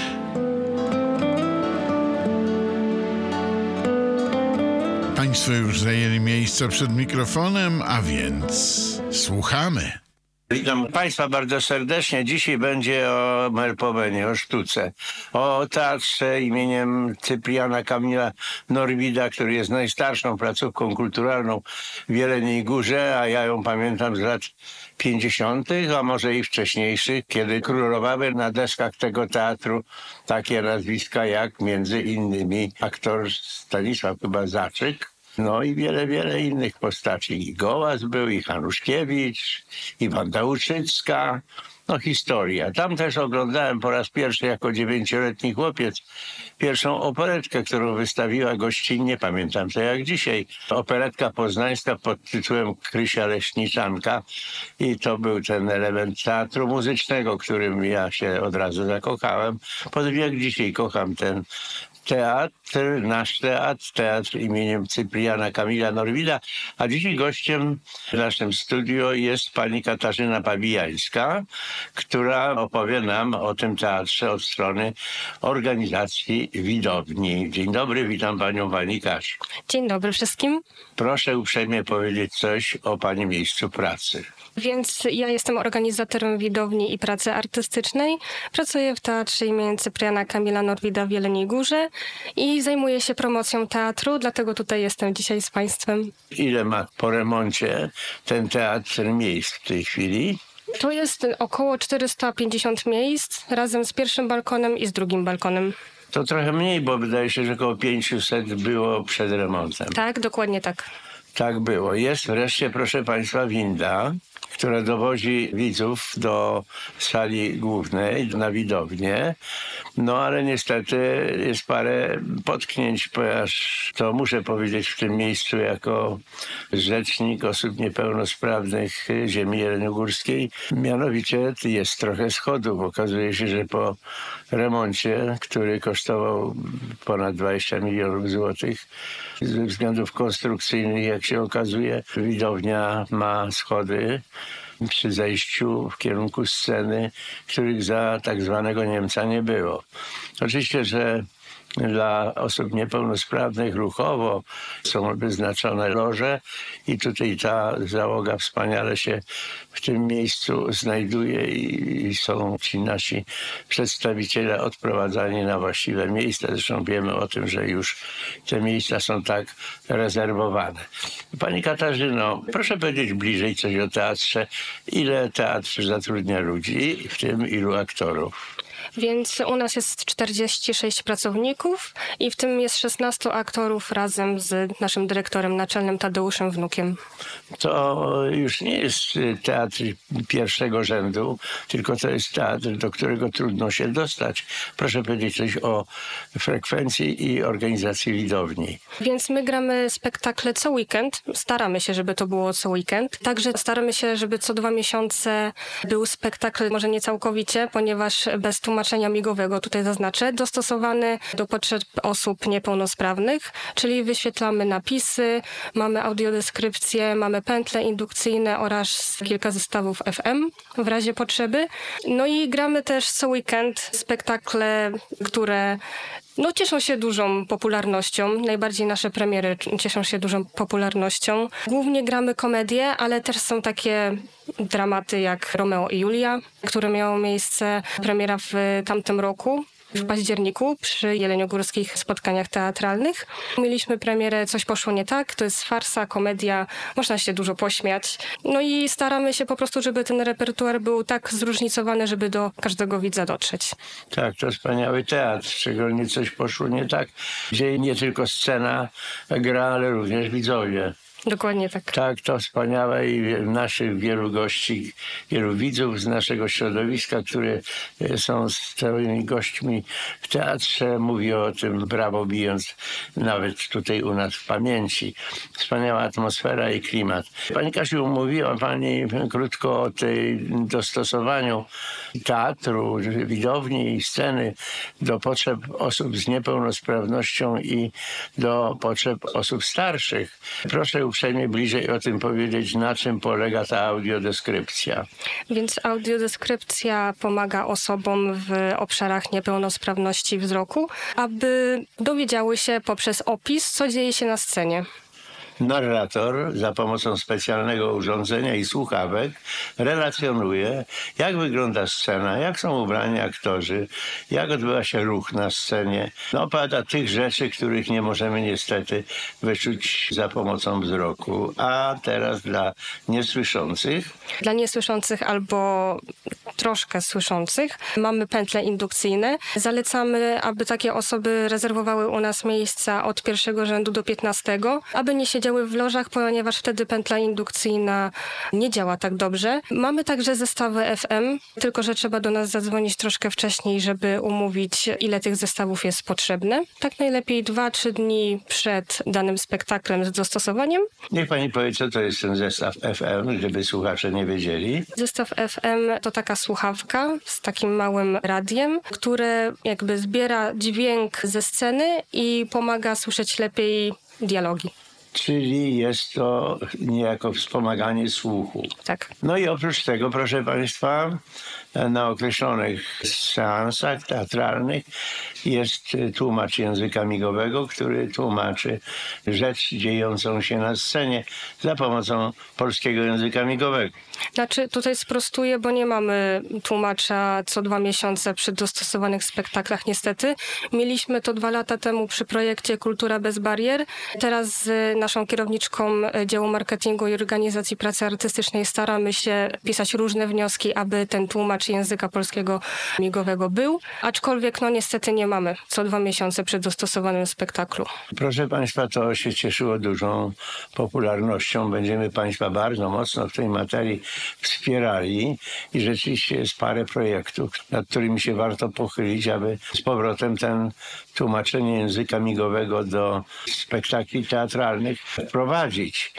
Państwo już zajęli miejsca przed mikrofonem, a więc słuchamy. Witam Państwa bardzo serdecznie. Dzisiaj będzie o Melpomenie, o sztuce, o teatrze imieniem Cypriana Kamila Norwida, który jest najstarszą placówką kulturalną w Jeleniej Górze, a ja ją pamiętam z lat pięćdziesiątych, a może i wcześniejszych, kiedy królowały na deskach tego teatru takie nazwiska jak między innymi aktor Stanisław chyba Zaczyk, no i wiele, wiele innych postaci. I Gołas był, i Hanuszkiewicz, i Wanda Łuczycka, no, historia. Tam też oglądałem po raz pierwszy jako dziewięcioletni chłopiec pierwszą operetkę, którą wystawiła gościnnie, pamiętam to jak dzisiaj, operetka poznańska pod tytułem Krysia Leśniczanka i to był ten element teatru muzycznego, którym ja się od razu zakochałem. Potem jak dzisiaj kocham ten teatr, nasz teatr, teatr imieniem Cypriana Kamila Norwida, a dzisiaj gościem w naszym studio jest pani Katarzyna Pabijańska, która opowie nam o tym teatrze od strony organizacji widowni. Dzień dobry, witam panią pani Kasiu. Dzień dobry wszystkim. Proszę uprzejmie powiedzieć coś o pani miejscu pracy. Więc ja jestem organizatorem widowni i pracy artystycznej. Pracuję w Teatrze imienia Cypriana Kamila Norwida w Jeleniej Górze i zajmuję się promocją teatru, dlatego tutaj jestem dzisiaj z państwem. Ile ma po remoncie ten teatr miejsc w tej chwili? To jest około czterysta pięćdziesiąt miejsc, razem z pierwszym balkonem i z drugim balkonem. To trochę mniej, bo wydaje się, że około pięćset było przed remontem. Tak, dokładnie tak. Tak było. Jest wreszcie, proszę państwa, winda, która dowozi widzów do sali głównej, na widownię. No ale niestety jest parę potknięć, ponieważ to muszę powiedzieć w tym miejscu jako rzecznik osób niepełnosprawnych ziemi jeleniogórskiej. Mianowicie jest trochę schodów. Okazuje się, że po remoncie, który kosztował ponad dwadzieścia milionów złotych, ze względów konstrukcyjnych, jak się okazuje, widownia ma schody przy zejściu w kierunku sceny, których za tak zwanego Niemca nie było. Oczywiście, że dla osób niepełnosprawnych ruchowo są wyznaczone loże i tutaj ta załoga wspaniale się w tym miejscu znajduje i, i są ci nasi przedstawiciele odprowadzani na właściwe miejsca. Zresztą wiemy o tym, że już te miejsca są tak rezerwowane. Pani Katarzyno, proszę powiedzieć bliżej coś o teatrze. Ile teatr zatrudnia ludzi, w tym ilu aktorów? Więc u nas jest czterdzieści sześć pracowników i w tym jest szesnastu aktorów razem z naszym dyrektorem naczelnym Tadeuszem Wnukiem. To już nie jest teatr pierwszego rzędu, tylko to jest teatr, do którego trudno się dostać. Proszę powiedzieć coś o frekwencji i organizacji widowni. Więc my gramy spektakle co weekend. Staramy się, żeby to było co weekend. Także staramy się, żeby co dwa miesiące był spektakl, może nie całkowicie, ponieważ bez tłumaczenia migowego, tutaj zaznaczę, dostosowany do potrzeb osób niepełnosprawnych, czyli wyświetlamy napisy, mamy audiodeskrypcję, mamy pętle indukcyjne oraz kilka zestawów F M w razie potrzeby. No i gramy też co weekend spektakle, które no, cieszą się dużą popularnością. Najbardziej nasze premiery cieszą się dużą popularnością. Głównie gramy komedie, ale też są takie dramaty jak Romeo i Julia, które miało miejsce, premiera w tamtym roku. W październiku przy jeleniogórskich spotkaniach teatralnych. Mieliśmy premierę Coś poszło nie tak. To jest farsa, komedia. Można się dużo pośmiać. No i staramy się po prostu, żeby ten repertuar był tak zróżnicowany, żeby do każdego widza dotrzeć. Tak, to wspaniały teatr. Szczególnie Coś poszło nie tak, gdzie nie tylko scena gra, ale również widzowie. Dokładnie tak. Tak, to wspaniałe i naszych wielu gości, wielu widzów z naszego środowiska, które są stałymi gośćmi w teatrze, mówi o tym brawo bijąc nawet tutaj u nas w pamięci. Wspaniała atmosfera i klimat. Pani Kasiu, mówiła pani krótko o tej dostosowaniu teatru, widowni i sceny do potrzeb osób z niepełnosprawnością i do potrzeb osób starszych. Proszę uprzejmie bliżej o tym powiedzieć, na czym polega ta audiodeskrypcja. Więc audiodeskrypcja pomaga osobom w obszarach niepełnosprawności wzroku, aby dowiedziały się poprzez opis, co dzieje się na scenie. Narrator za pomocą specjalnego urządzenia i słuchawek relacjonuje, jak wygląda scena, jak są ubrani aktorzy, jak odbywa się ruch na scenie. No, opowiada tych rzeczy, których nie możemy niestety wyczuć za pomocą wzroku. A teraz dla niesłyszących. Dla niesłyszących albo troszkę słyszących. Mamy pętle indukcyjne. Zalecamy, aby takie osoby rezerwowały u nas miejsca od pierwszego rzędu do piętnastego, aby nie siedziały w lożach, ponieważ wtedy pętla indukcyjna nie działa tak dobrze. Mamy także zestawy F M, tylko że trzeba do nas zadzwonić troszkę wcześniej, żeby umówić, ile tych zestawów jest potrzebne. Tak najlepiej dwa trzy dni przed danym spektaklem z dostosowaniem. Niech pani powie, co to jest ten zestaw F M, żeby słuchacze nie wiedzieli. Zestaw F M to taka słuchawka z takim małym radiem, które jakby zbiera dźwięk ze sceny i pomaga słyszeć lepiej dialogi. Czyli jest to niejako wspomaganie słuchu. Tak. No i oprócz tego, proszę państwa, na określonych seansach teatralnych jest tłumacz języka migowego, który tłumaczy rzecz dziejącą się na scenie za pomocą polskiego języka migowego. Znaczy, tutaj sprostuję, bo nie mamy tłumacza co dwa miesiące przy dostosowanych spektaklach, niestety. Mieliśmy to dwa lata temu przy projekcie Kultura bez barier. Teraz z naszą kierowniczką działu marketingu i organizacji pracy artystycznej staramy się pisać różne wnioski, aby ten tłumacz języka polskiego migowego był, aczkolwiek no niestety nie mamy co dwa miesiące przy dostosowanym spektaklu. Proszę państwa, to się cieszyło dużą popularnością. Będziemy państwa bardzo mocno w tej materii wspierali i rzeczywiście jest parę projektów, nad którymi się warto pochylić, aby z powrotem ten tłumaczenie języka migowego do spektakli teatralnych wprowadzić.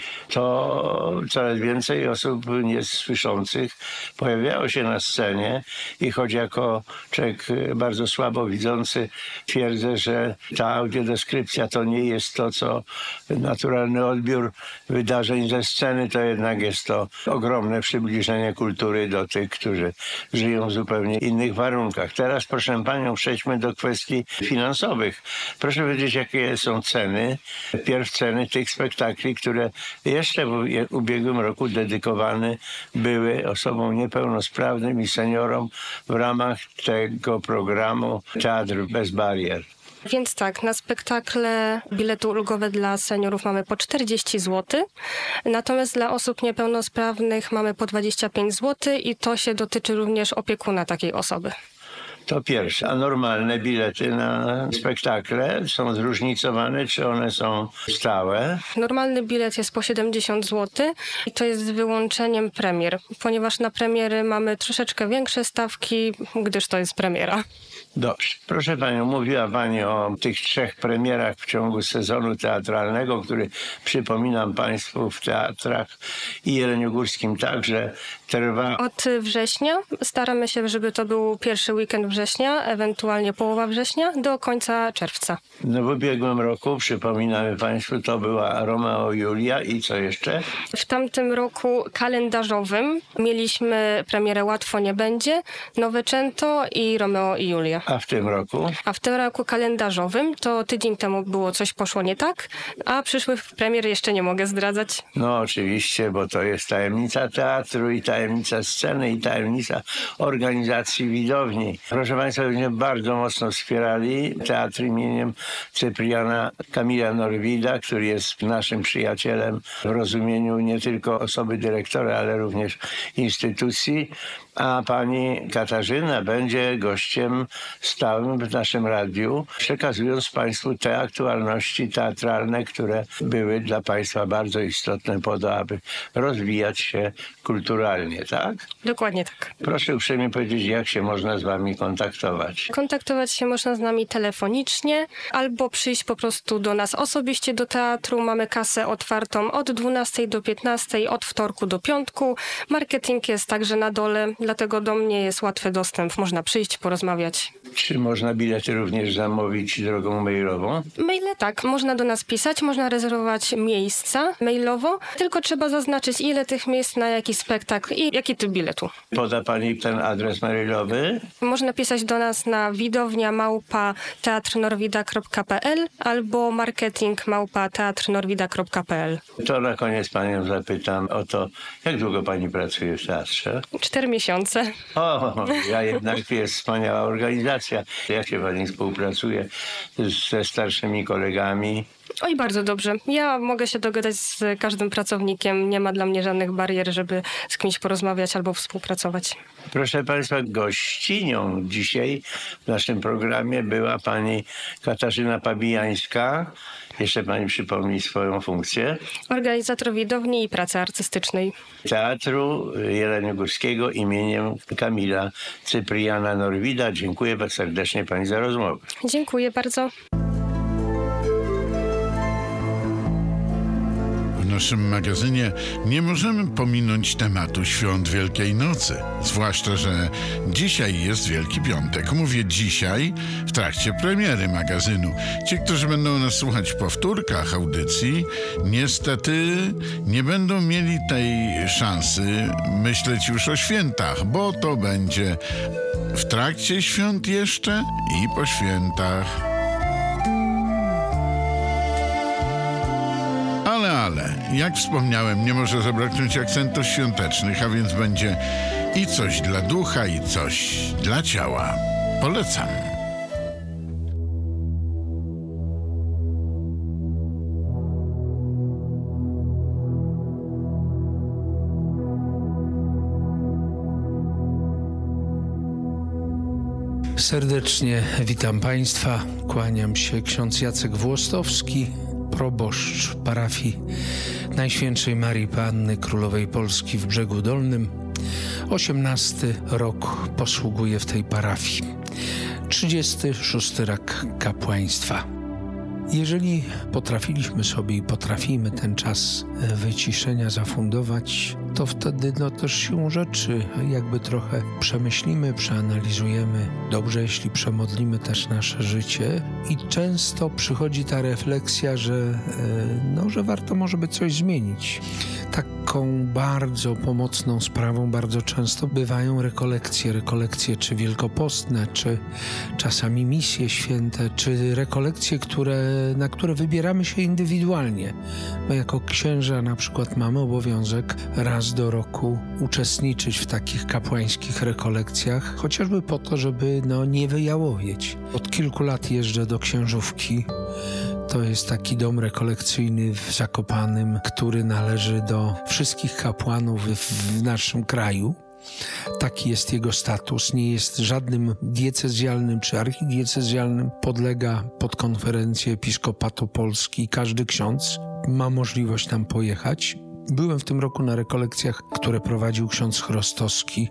To coraz więcej osób niesłyszących pojawiało się na scenie i choć jako człowiek bardzo słabo widzący twierdzę, że ta audiodeskrypcja to nie jest to, co naturalny odbiór wydarzeń ze sceny, to jednak jest to ogromne przybliżenie kultury do tych, którzy żyją w zupełnie innych warunkach. Teraz, proszę panią, przejdźmy do kwestii finansowych. Proszę powiedzieć, jakie są ceny, pierw ceny tych spektakli, które jeszcze w ubiegłym roku dedykowane były osobom niepełnosprawnym i seniorom w ramach tego programu Teatr bez barier. Więc tak, na spektakle bilety ulgowe dla seniorów mamy po czterdzieści złotych, natomiast dla osób niepełnosprawnych mamy po dwadzieścia pięć złotych i to się dotyczy również opiekuna takiej osoby. To pierwsze. A normalne bilety na spektakle są zróżnicowane, czy one są stałe? Normalny bilet jest po siedemdziesiąt złotych i to jest z wyłączeniem premier, ponieważ na premiery mamy troszeczkę większe stawki, gdyż to jest premiera. Dobrze. Proszę panią, mówiła pani o tych trzech premierach w ciągu sezonu teatralnego, który, przypominam państwu, w teatrach i jeleniogórskim także trwa. Od września staramy się, żeby to był pierwszy weekend września, ewentualnie połowa września, do końca czerwca. No w ubiegłym roku, przypominamy państwu, to była Romeo i Julia i co jeszcze? W tamtym roku kalendarzowym mieliśmy premierę Łatwo nie będzie, Novecento i Romeo i Julia. A w tym roku? A w tym roku kalendarzowym to tydzień temu było Coś poszło nie tak, a przyszłych premier jeszcze nie mogę zdradzać. No oczywiście, bo to jest tajemnica teatru i tajemnica sceny i tajemnica organizacji widowni. Proszę państwa, będziemy bardzo mocno wspierali teatr imieniem Cypriana Kamila Norwida, który jest naszym przyjacielem w rozumieniu nie tylko osoby dyrektora, ale również instytucji. A pani Katarzyna będzie gościem stałym w naszym radiu, przekazując państwu te aktualności teatralne, które były dla państwa bardzo istotne po to, aby rozwijać się kulturalnie, tak? Dokładnie tak. Proszę uprzejmie powiedzieć, jak się można z wami kontaktować. Kontaktować się można z nami telefonicznie albo przyjść po prostu do nas osobiście do teatru. Mamy kasę otwartą od dwunastej do piętnastej, od wtorku do piątku. Marketing jest także na dole, dlatego do mnie jest łatwy dostęp. Można przyjść, porozmawiać. Czy można bilety również zamówić drogą mailową? Maile tak, można do nas pisać, można rezerwować miejsca mailowo, tylko trzeba zaznaczyć, ile tych miejsc na jaki spektakl i jaki typ biletu. Poda pani ten adres mailowy? Można pisać do nas na widownia małpa teatrnorwida kropka p l albo marketing małpa teatrnorwida kropka p l. To na koniec panią zapytam o to, jak długo pani pracuje w teatrze? Cztery miesiące. O, ja jednak jest wspaniała organizacja. Jak się pani współpracuje ze starszymi kolegami? Oj, bardzo dobrze. Ja mogę się dogadać z każdym pracownikiem. Nie ma dla mnie żadnych barier, żeby z kimś porozmawiać albo współpracować. Proszę Państwa, gościnią dzisiaj w naszym programie była pani Katarzyna Pabijańska. Jeszcze pani przypomni swoją funkcję. Organizator widowni i pracy artystycznej. Teatru Jeleniogórskiego imieniem Kamila Cypriana Norwida. Dziękuję bardzo serdecznie pani za rozmowę. Dziękuję bardzo. W naszym magazynie nie możemy pominąć tematu świąt Wielkiej Nocy. Zwłaszcza, że dzisiaj jest Wielki Piątek. Mówię dzisiaj w trakcie premiery magazynu. Ci, którzy będą nas słuchać w powtórkach audycji, niestety nie będą mieli tej szansy myśleć już o świętach, bo to będzie w trakcie świąt jeszcze i po świętach. Ale, ale, jak wspomniałem, nie może zabraknąć akcentów świątecznych, a więc będzie i coś dla ducha, i coś dla ciała. Polecam. Serdecznie witam Państwa. Kłaniam się, ksiądz Jacek Włostowski, proboszcz parafii Najświętszej Marii Panny Królowej Polski w Brzegu Dolnym. osiemnasty rok posługuję w tej parafii. trzydziesty szósty rok kapłaństwa. Jeżeli potrafiliśmy sobie i potrafimy ten czas wyciszenia zafundować, to wtedy no też siłą rzeczy jakby trochę przemyślimy, przeanalizujemy. Dobrze, jeśli przemodlimy też nasze życie i często przychodzi ta refleksja, że, no, że warto może by coś zmienić. Taką bardzo pomocną sprawą bardzo często bywają rekolekcje. Rekolekcje czy wielkopostne, czy czasami misje święte, czy rekolekcje, które, na które wybieramy się indywidualnie. My jako księża na przykład mamy obowiązek raz do roku uczestniczyć w takich kapłańskich rekolekcjach, chociażby po to, żeby no, nie wyjałowieć. Od kilku lat jeżdżę do Księżówki. To jest taki dom rekolekcyjny w Zakopanem, który należy do wszystkich kapłanów w naszym kraju. Taki jest jego status. Nie jest żadnym diecezjalnym czy archidiecezjalnym. Podlega pod konferencję Episkopatu Polski. Każdy ksiądz ma możliwość tam pojechać. Byłem w tym roku na rekolekcjach, które prowadził ksiądz Chrostowski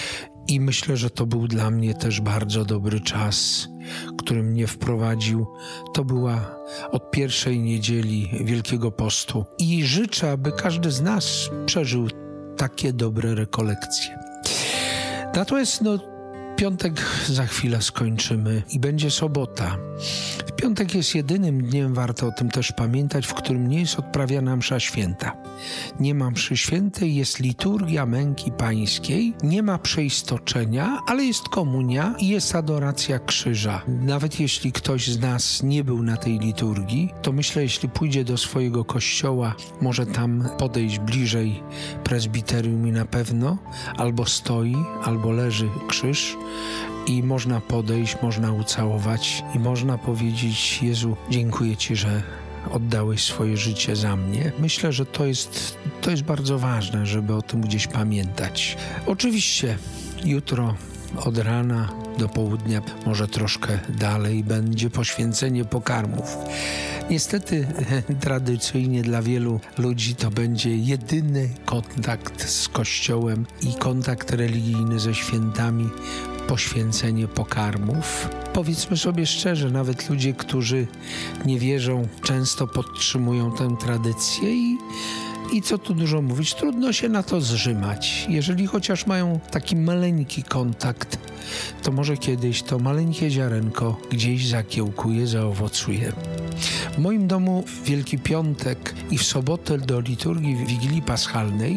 i myślę, że to był dla mnie też bardzo dobry czas, który mnie wprowadził. To była od pierwszej niedzieli Wielkiego Postu i życzę, aby każdy z nas przeżył takie dobre rekolekcje. Natomiast no, piątek za chwilę skończymy i będzie sobota. Piątek jest jedynym dniem, warto o tym też pamiętać, w którym nie jest odprawiana msza święta. Nie ma mszy świętej, jest liturgia męki pańskiej, nie ma przeistoczenia, ale jest komunia i jest adoracja krzyża. Nawet jeśli ktoś z nas nie był na tej liturgii, to myślę, jeśli pójdzie do swojego kościoła, może tam podejść bliżej prezbiterium i na pewno albo stoi, albo leży krzyż, i można podejść, można ucałować i można powiedzieć: Jezu, dziękuję Ci, że oddałeś swoje życie za mnie. Myślę, że to jest, to jest bardzo ważne, żeby o tym gdzieś pamiętać. Oczywiście jutro od rana do południa, może troszkę dalej, będzie poświęcenie pokarmów. Niestety tradycyjnie dla wielu ludzi to będzie jedyny kontakt z Kościołem i kontakt religijny ze świętami, poświęcenie pokarmów. Powiedzmy sobie szczerze, nawet ludzie, którzy nie wierzą, często podtrzymują tę tradycję i I co tu dużo mówić, trudno się na to zrzymać. Jeżeli chociaż mają taki maleńki kontakt, to może kiedyś to maleńkie ziarenko gdzieś zakiełkuje, zaowocuje. W moim domu w Wielki Piątek i w sobotę do liturgii Wigilii Paschalnej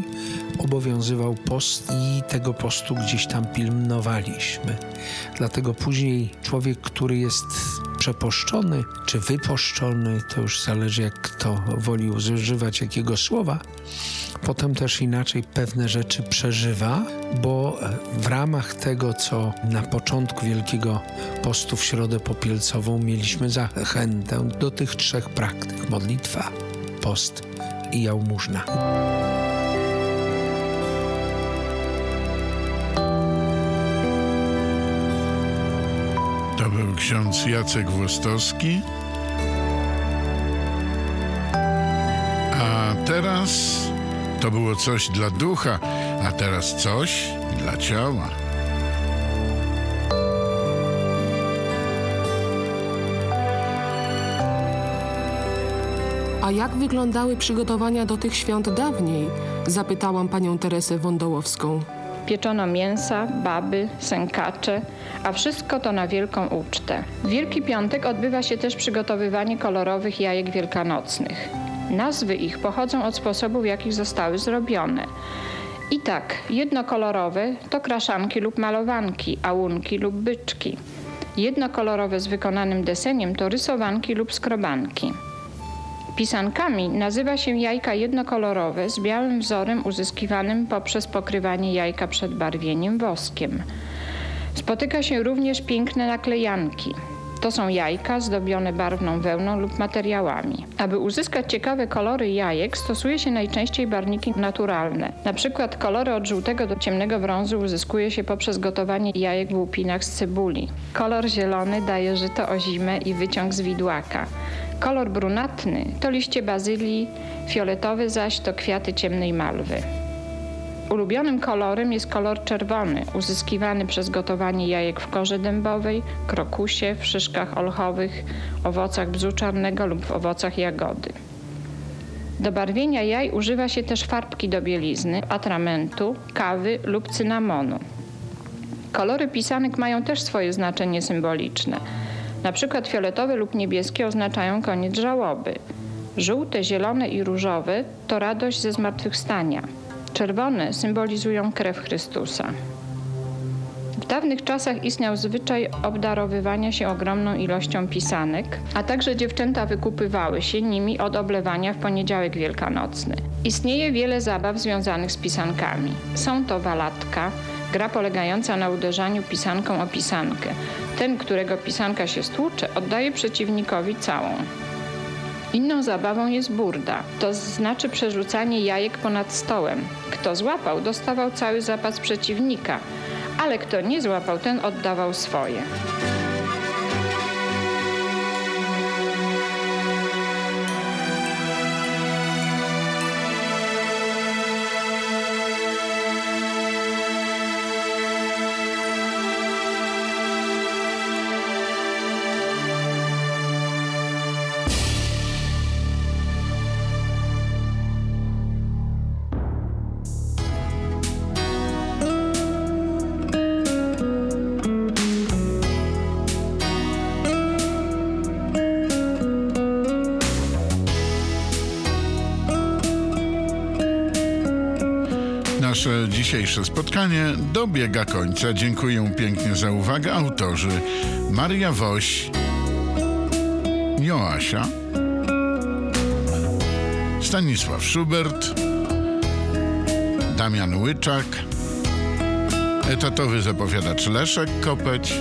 obowiązywał post i tego postu gdzieś tam pilnowaliśmy. Dlatego później człowiek, który jest przeposzczony czy wyposzczony, to już zależy, jak kto woli używać jakiego słowa, potem też inaczej pewne rzeczy przeżywa, bo w ramach tego, co na początku Wielkiego Postu w Środę Popielcową mieliśmy zachętę do tych trzech praktyk: modlitwa, post i jałmużna. To był ksiądz Jacek Włostowski. A teraz to było coś dla ducha, a teraz coś dla ciała. A jak wyglądały przygotowania do tych świąt dawniej? Zapytałam panią Teresę Wądołowską. Pieczono mięsa, baby, sękacze, a wszystko to na wielką ucztę. W Wielki Piątek odbywa się też przygotowywanie kolorowych jajek wielkanocnych. Nazwy ich pochodzą od sposobu, w jaki zostały zrobione. I tak, jednokolorowe to kraszanki lub malowanki, a łunki lub byczki. Jednokolorowe z wykonanym deseniem to rysowanki lub skrobanki. Pisankami nazywa się jajka jednokolorowe z białym wzorem uzyskiwanym poprzez pokrywanie jajka przed barwieniem woskiem. Spotyka się również piękne naklejanki. To są jajka zdobione barwną wełną lub materiałami. Aby uzyskać ciekawe kolory jajek, stosuje się najczęściej barwniki naturalne. Na przykład kolory od żółtego do ciemnego brązu uzyskuje się poprzez gotowanie jajek w łupinach z cebuli. Kolor zielony daje żyto ozime i wyciąg z widłaka. Kolor brunatny to liście bazylii, fioletowy zaś to kwiaty ciemnej malwy. Ulubionym kolorem jest kolor czerwony, uzyskiwany przez gotowanie jajek w korze dębowej, krokusie, w szyszkach olchowych, owocach bzu czarnego lub w owocach jagody. Do barwienia jaj używa się też farbki do bielizny, atramentu, kawy lub cynamonu. Kolory pisanek mają też swoje znaczenie symboliczne. Na przykład fioletowe lub niebieskie oznaczają koniec żałoby. Żółte, zielone i różowe to radość ze zmartwychwstania. Czerwone symbolizują krew Chrystusa. W dawnych czasach istniał zwyczaj obdarowywania się ogromną ilością pisanek, a także dziewczęta wykupywały się nimi od oblewania w poniedziałek wielkanocny. Istnieje wiele zabaw związanych z pisankami. Są to walatka, gra polegająca na uderzaniu pisanką o pisankę. Ten, którego pisanka się stłucze, oddaje przeciwnikowi całą. Inną zabawą jest burda, to znaczy przerzucanie jajek ponad stołem. Kto złapał, dostawał cały zapas przeciwnika, ale kto nie złapał, ten oddawał swoje. Nasze dzisiejsze spotkanie dobiega końca. Dziękuję pięknie za uwagę autorzy Maria Woś, Joasia, Stanisław Schubert, Damian Łyczak, etatowy zapowiadacz Leszek Kopeć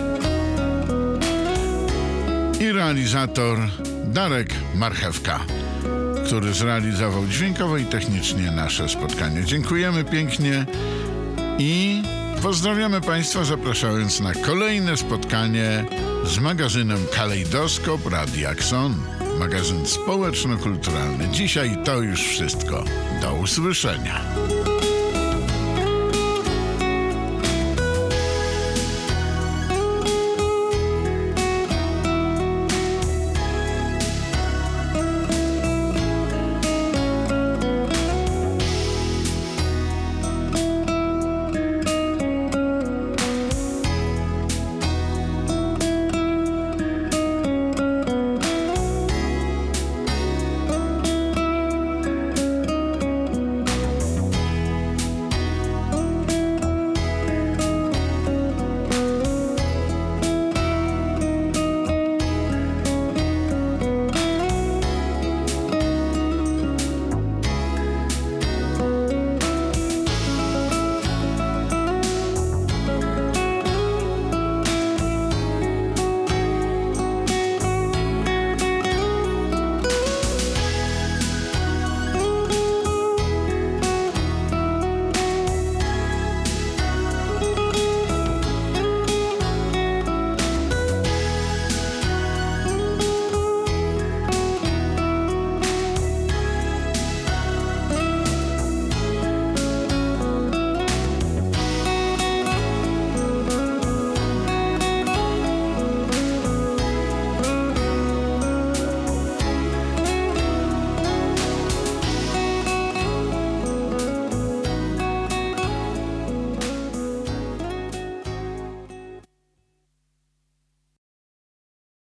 i realizator Darek Marchewka, który zrealizował dźwiękowo i technicznie nasze spotkanie. Dziękujemy pięknie i pozdrawiamy Państwa, zapraszając na kolejne spotkanie z magazynem Kalejdoskop Radia Xon, magazyn społeczno-kulturalny. Dzisiaj to już wszystko. Do usłyszenia.